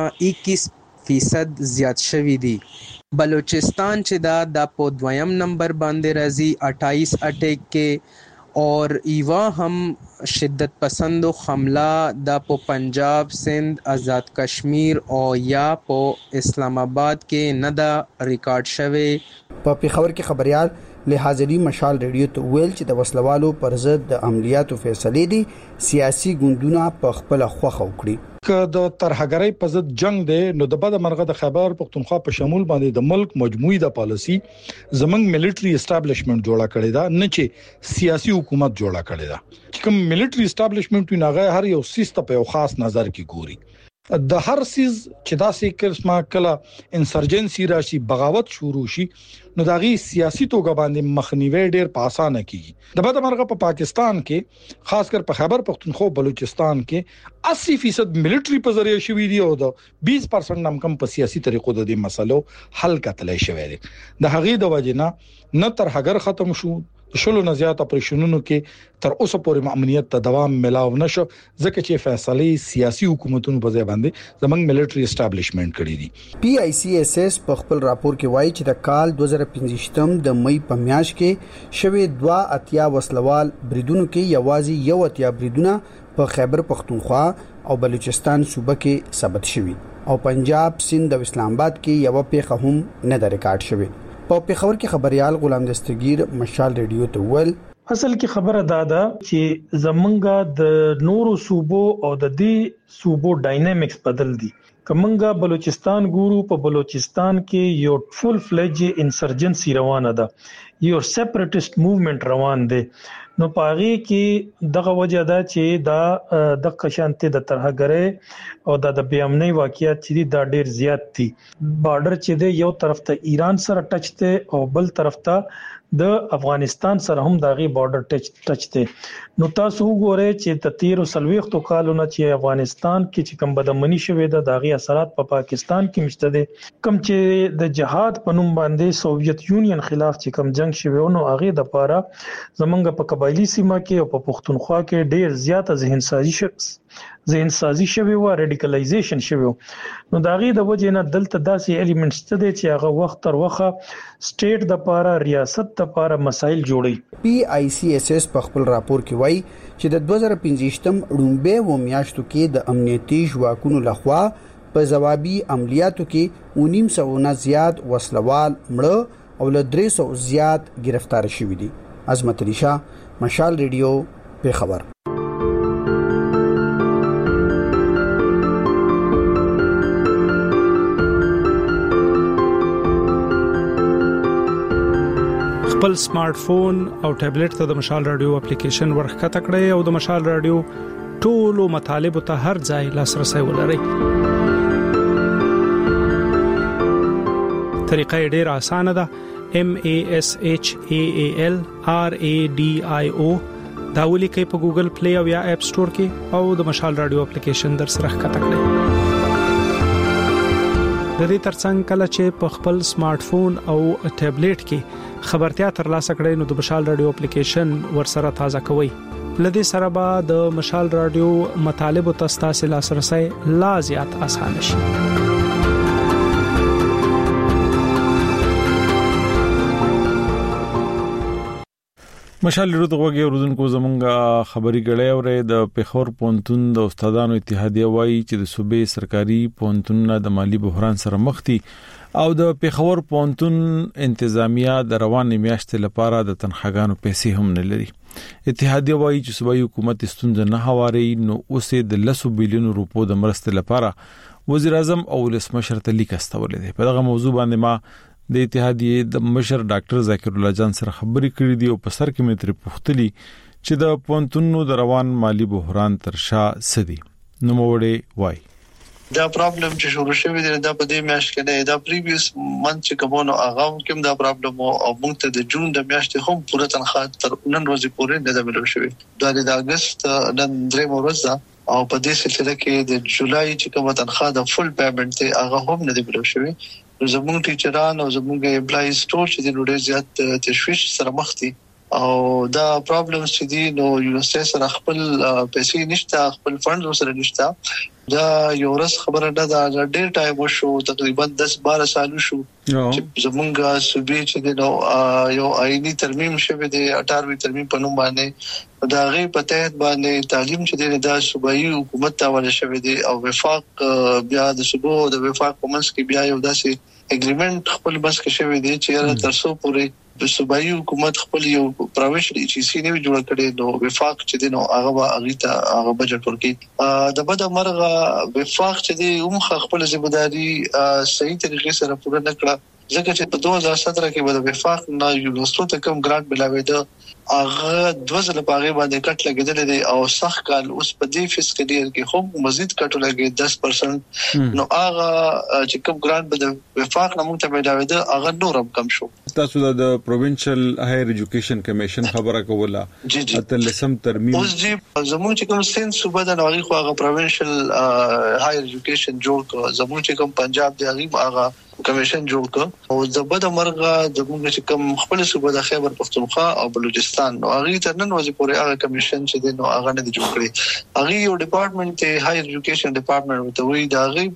21% زیات شوی دی. بلوچستان چې دا په دویم نمبر باندې راځي 28 اٹیک کې اور ایوا هم شدت پسند حمله د په پنجاب سند آزاد کشمیر او یا په اسلام آباد کې نه دا ریکارډ شوی. په پیښور کې خبريال لحاظري مشال ریډیو ته ویل چې د وسلوالو پر ضد د عملیاتو فیصلې دي سیاسي ګوندونه په خپل خوخه وکړي. که د ترهګرۍ په ضد جنگ دی نو د بده مرغه د خیبر پختونخوا په شمول باندې د ملک مجموعي د پالیسی زمنګ ملټري اسټابلیشمنت جوړه کړی دا نه چې سیاسي حکومت جوړه کړی دا. چې کوم ملټري اسټابلیشمنت نه هر یو سیستم په یو خاص نظر کې ګوري. د هر سیز چې داسې کلمه کله انسرجنسي راشي بغاوت شروع شي نو دغه سیاسي توګه باندې مخنیوي ډیر په اسانه کیږي. د بده مرغه په پاکستان کې خاص کر په خیبر پختونخوا بلوچستان کې 80% ملټري په ذریعہ شوې دي او د 20% نم کم په سیاسي طریقو د دې مسلو حل کتلای شوی دی. د هغې د وجنه نه تر هغه ختم شو شلو نه زیات اپریشنونو کې تر اوسه پورې امنیت ته دوام ملاو نشو ځکه چې فیصله سیاسي حکومتونو په ځای باندې زمنګ ملټري اسټابلیشمنت کړی دي. پی آی سی ایس ایس په خپل راپور کې وایي چې د کال 2015 د مې په میاشت کې شوې 2 وسلوال بریدونو کې یوازې یو اتیا بریدونه په خیبر پختونخوا او بلوچستان صوبه کې ثبت شوي او پنجاب سند او اسلام آباد کې یو پیښه هم نه د ریکارډ شوی. په پیښور کې خبريال غلام دستگیر مشال ریډیو ته ول اصل کې خبره دادا چې زمونږه د نورو صوبو او د دې صوبو ډاینامیکس بدل دي. کومنګا بلوچستان ګورو په بلوچستان کې یو فول فلج انسرجنسي روانه ده یو سیپریټیست موومېنټ روان دی. نو پاغي کې دغه وجه ده چې دا د قشانته د ترهګرۍ او د بیامنۍ واقعیت چې دا ډیر زیات دي. بارډر چې دی یو طرف ته ایران سره ټچ دی او بل طرف ته د افغانستان سره هم دغه بارډر ټچ دی. نو تاسو وګورئ چې د 13 کالونو چې افغانستان کې چې کوم بدمنی شوې ده دغه اثرات په پاکستان کې مشته دي. کوم چې د جهاد په نوم باندې سوویت یونین خلاف چې کوم جنگ شوی نو هغه د پاره زمونږ په قبایلی سیمه کې او په پښتونخوا کې ډیر زیاته ذهن سازي شوی و ریډیکلایزیشن شوی. نو داغه د وجه نه دلته داسې الیمنټس ته دي چې هغه وخت تر وخه سټیټ د پاره ریاست د پاره مسایل جوړي. پی آی سی ایس ایس په خپل راپور کې وایي چې د 2015 ړومبه و میاشتو کې د امنیتي ځواکونو لخوا په ځوابي عملیاتو کې 1900 نه زیات وسلوال مړه او له 300 زیات گرفتار شوي دي. عظمت علي شاه مشال ریډیو پیښور. خپل سمارټ فون او ټابلیټ ته د مشال رادیو اپلیکیشن ورخته کړئ او د مشال رادیو ټولو مطالب ته هر ځای لاسرسي ولرئ. طریقه ډیره اسانه ده. MASHAAL RADIO دا ولیکئ په ګوګل پلی او یا اپ سٹور کې او د مشال رادیو اپلیکیشن در سره ښکته کړئ. د دې ترڅنګ کله چې په خپل سمارټ فون او ټابلیټ کې خبرتیا ترلاسه کړئ نو د مشال رادیو اپلیکیشن ورسره تازه کوئ. لدې سره به د مشال رادیو مطالب او تاسو لاسرسي لا زیات اسانه شي. مشال ریډیو ته وګورئ اوردونکو زمونږه خبري غړې اورې د پیښور پونتون د استادانو اتحادیه وایي چې د صوبې سرکاري پونتونونه د مالی بحران سره مخ دي او د پیښور پونتون انتظامیه د روانې میاشتې لپاره د تنخواګانو پیسې هم نه لري. اتحادیه وایي چې صوبایي حکومت ستونزه نه هواري نو اوسې د 10 بلیون روپو د مرستې لپاره وزیر اعظم او ولسمشر ته لیک استولې ده. په دغه موضوع باندې ما د اتحادیه د مشر ډاکټر ذکر الله جان سره خبرې کړې دي او په سر کې متر پختلی چې د پونتونو د روان مالی بحران تر شا سدي. نو موړې وای دا پرابلم چې شروع شوی دی دا په دې میاشت کې نه دا پریویس منث چې کومو هغه کوم دا پرابلم او موږ ته د جون د میاشتې هم پوره تنخواه تر نن ورځې پورې نه ده ملو شوی. دا د اگست نن درې ورځې او په دې سلسله کې د جولای چې کومه تنخواه د فول پیمنټ ته هغه هم نه دی ملو شوی. زموږ ټیچران او زموږ امپلایز ټول چې د ډېر زیات تشویش سره مخ دي او دا پرابلمز چې دي نو یونیورسيټي سره خپل پیسې نشته خپل فند سره نشته دا یو ورځ خبره ده دا ډېر ټایم وشو تقریبا 10-12 سال شو چې زمونږ صوبې چې د یو آئینی ترمیم شوه د 18 ترمیم په نوم باندې دا غي په تحت باندې تعلیم چې د صوبایي حکومت ته ول شوه دي او وفاق بیا د صوبو د وفاق په منځ کې بیا یو داسې اګریمنت خپل بس کې شوه دي چې ترڅو پورې د صوبایي حکومت خپل یو پروینشل ایجنسی نه جوړ کړي نو وفاق چې دینو هغه بجټ ورکړي د بد مرغه وفاق چې دی خپل ځمېداري صحیح طریقې سره پوره نکړه ځکه چې په 2017 کې د وفاق نه یونیورسيټي ته کوم ګرانټ ملاوي ده هغه 2000 پاغه باندې کټ لګیدل دي او صح کال اوس په دې فسکل ایئر کې خو مزید کټ لګي 10% نو هغه چې کوم ګرانټ به د وفاق نه مونږ ته ملاوي ده هغه نورم کم شو تاسو د پروینشل هایر ایجوکیشن کمیشن خبره کوله اتلسم ترمیم اوس جی زموږ چې کوم سین صوبه د نوغي خو هغه پروینشل هایر ایجوکیشن جوړ کړ زموږ چې کوم پنجاب دی هغه کمیشن جوړ کړ او د بد مرغه د موږ چې کوم خپل صوبه د خیبر پختونخوا او بلوچستان نو هغه ترنن وځي پورې هغه کمیشن چې د نو هغه نه جوړ کړی هغه یو ډپارټمنټ ته هایر ایجوکیشن ډپارټمنټ ته وی دا غي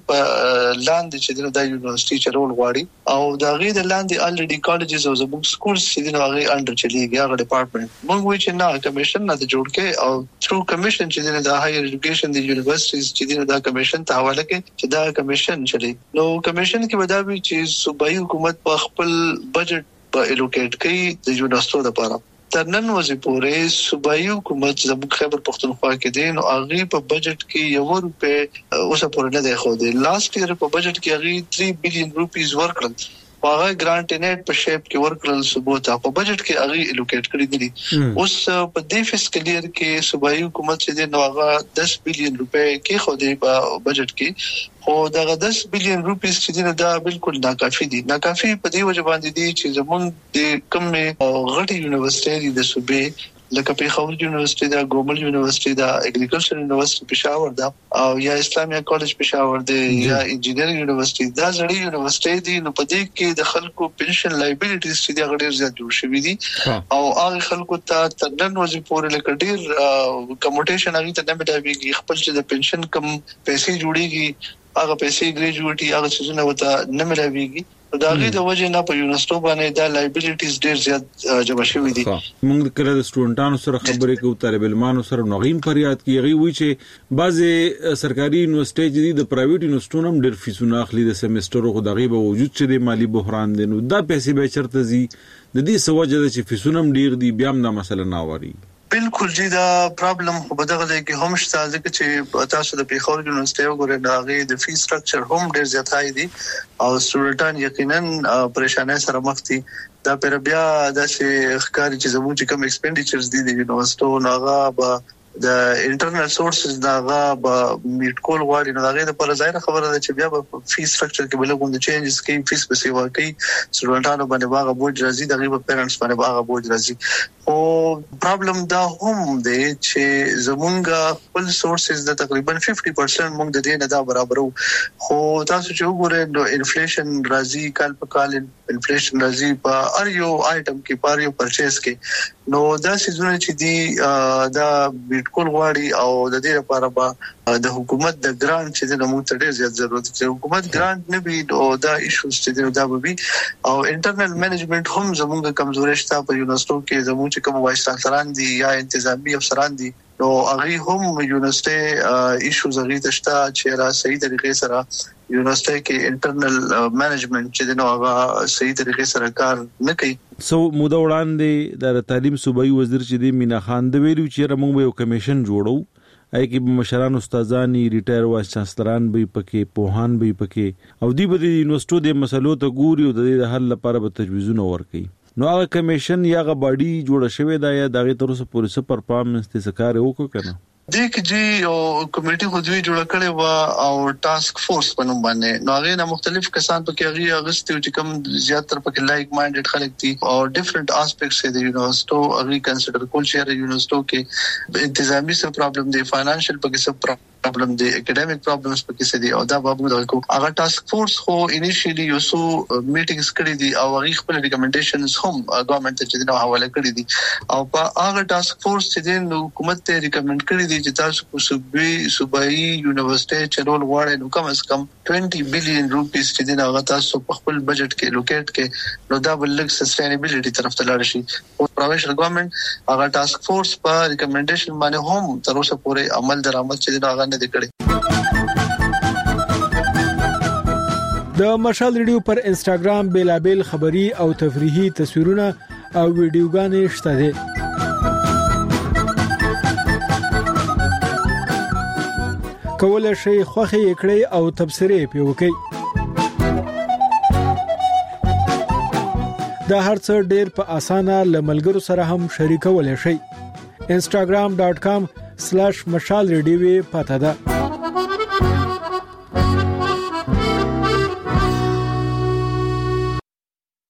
لاندې چې د یونیورسيټي چرول غواړي او دا غي د لاندې الریډي کالجز او زموږ سکولز چې د هغه انډر چلیږي هغه ډپارټمنټ موږ وی چې نه کمیشن نه جوړ کړي او ثرو کمیشن چې د هایر ایجوکیشن د یونیورسيټیز چې د کمیشن ته حواله کړي چې دا کمیشن چلی نو کمیشن کې ودا چې صوبایي حکومت په خپل بجټ په الوکیټ کوي د یونیورسيټي لپاره ترنن وځي پورې صوبایي حکومت زموږ خیبر پختونخوا کې دي نو هغه په بجټ کې یو روپے اوسه پورې نه دی خو دی لاست ایئر په بجټ کې هغه 3 بلین روپیز ورکړل هغه ګرانټ نیټ په شیپ کې ورکړل صوبو ته په بجټ کې هغه الوکیټ کړی دي اوس په دې فسکل ایئر کې صوبایي حکومت چې نو هغه 10 بلین روپے کې خو دی په بجټ کې او دا 10 بلین روپیز چې دا بالکل ناکافي دي ناکافي په دې وجه باندې دي چې زمونږ د کوم غټي یونیورسيټي د صوبې لکه پیښور یونیورسيټي دا ګومل یونیورسيټي دا اګریکلچر یونیورسيټي پېښور دا او یا اسلامي کالج پېښور دی یا انجینرینګ یونیورسيټي دا ځړې یونیورسيټي دي نو په دې کې د خلکو پنشن لایبیلیټیز چې دا ډېر زیات جوړ شوی دي او هغه خلکو ته ترنن وځي پورې لکه ډېر کموټیشن هغه ته نه مټاويږي خپل چې د پنشن کم پیسې جوړيږي هغه پیسې ګریجویټي هغه څه نه وته نه ملاويږي دا غي د وجه نه په یونیورسيټي باندې دا لایبیلیټیز ډېر زیات جمع شوی دي موږ کله د سټوډنټانو سره خبرې کوو طالب علمانو سره نوغیم فریاد کیږي وی چې بعضي سرکاري یونیورسيټي د پرایویټ یونیورسيټونو هم ډېر فیسونه اخلي د سیمستر خو دغه به وجود چې د مالی بحران دي نو دا پیسې به چرته زی د دې سوجه چې فیسونه هم ډېر دي بیا هم دا مسله نه واري بالکل جی دا پرابلم خو بدغه دی کې هم شته ځکه چې تاسو د پیښور یونیورسيټي وګورئ دا غي د فی سټرکچر هم ډیر زیات هاي دي او سټوډنټان یقینا پریشانه سره مخ دي دا پر بیا د ښکاری چې زموږ کوم ایکسپینډیچرز دي د یونیورسيټي ناغه به د انټرنل سورسز داغه به میټ کول غواړي نو داغه د پر ظاهر خبره ده چې بیا په فی سټرکچر کې بل کوم د چینجز کې فیس به سیوا کوي سټوډنټانو باندې باغه بوج راځي دغه په پیرنټس باندې باغه بوج راځي او پرابلم دا هم دی چې زمونږ خپل سورسز د تقریبا 50% موږ د دې نه دا برابرو خو تاسو چې وګورئ نو انفلیشن راځي کال په کال انفلیشن راځي په هر یو آیټم کې په هر یو پرچیز کې نو دا سيزونه چې دي دا کول غواړي او د دې لپاره به د حکومت د ګرانټ چې د موږ ته ډېر زیات ضرورت دی حکومت ګرانټ نه وي او دا ایشوز چې دا به وي او انټرنل منیجمنت هم زموږ کمزوري شته په یونیورسيټي کې زموږ کوم وایس چانسلران دي یا انتظامی افسران دي نو هغه هم یونیورسيټي ایشوز هغه تشته چې را صحیح طریقې سره یونیورسيټي کې انټرنل منیجمنت چې نو هغه صحیح طریقې سره کار نه کوي سو موده وړاندې د تعلیم صوبایي وزیر چې دی مینا خان د ویلو چې موږ یو کمیشن جوړو اې کې مشران استادانی ریټایر وایس چانسلران به پکې پوهان به پکې او دی به د یونیورسيټي د مسلو ته ګوري او د حل لپاره به تجویزونه ورکړي نو هغه کمیشن یا غ باډي جوړ شوی دا یا دغه تر اوسه پولیس پرفارمنس ته سکار وکړ کنه د کې او کمیټي خو دوی جوړ کړي و او ټاسک فورس په نوم باندې نو هغه مختلف کسان پکې هغه اغستي چې کوم زیاتره پکې لایک مایندډ خلک دي او ډیفرنٹ اسپیکټس د یونیورسيټي هغه کنسیډر کول چې یونیورسيټي کې انتظامی څه پرابلم دي فاینانشل پکې څه پرابلم دی اکیډمیک پرابلمز پکې څه دي او دا به موږ کو هغه ټاسک فورس خو انیشلی یو سو میټینګز کړی دي او هغه خپل ریکمنډیشنز هم ګورنمنت ته د حواله کړی دي او په هغه ټاسک فورس چې د حکومت ته ریکمنډ کړی دي چې تاسو کو صوبایي یونیورسيټي چلول غواړي نو کم از کم 20 بلین روپیس چې د هغه تاسو په خپل بجټ کې لوکیټ کې نو دا بل سسټینبিলিټي طرف ته لاړ شي او پروینشل ګورنمنت هغه ټاسک فورس په ریکمنډیشن باندې هم تر اوسه پورې عمل درآمد چې دا نه دی کړی. د مشال ریډیو پر انستګرام بیلابل خبری او تفریحي تصویرونه او ویډیوګانې شته دي. کولای شئ خوښي کړئ او تبصرې پې وکړئ. دا هرڅه ډېر په اسانه لملګرو سره هم شریکولای شئ. instagram.com/mashalradio پته ده.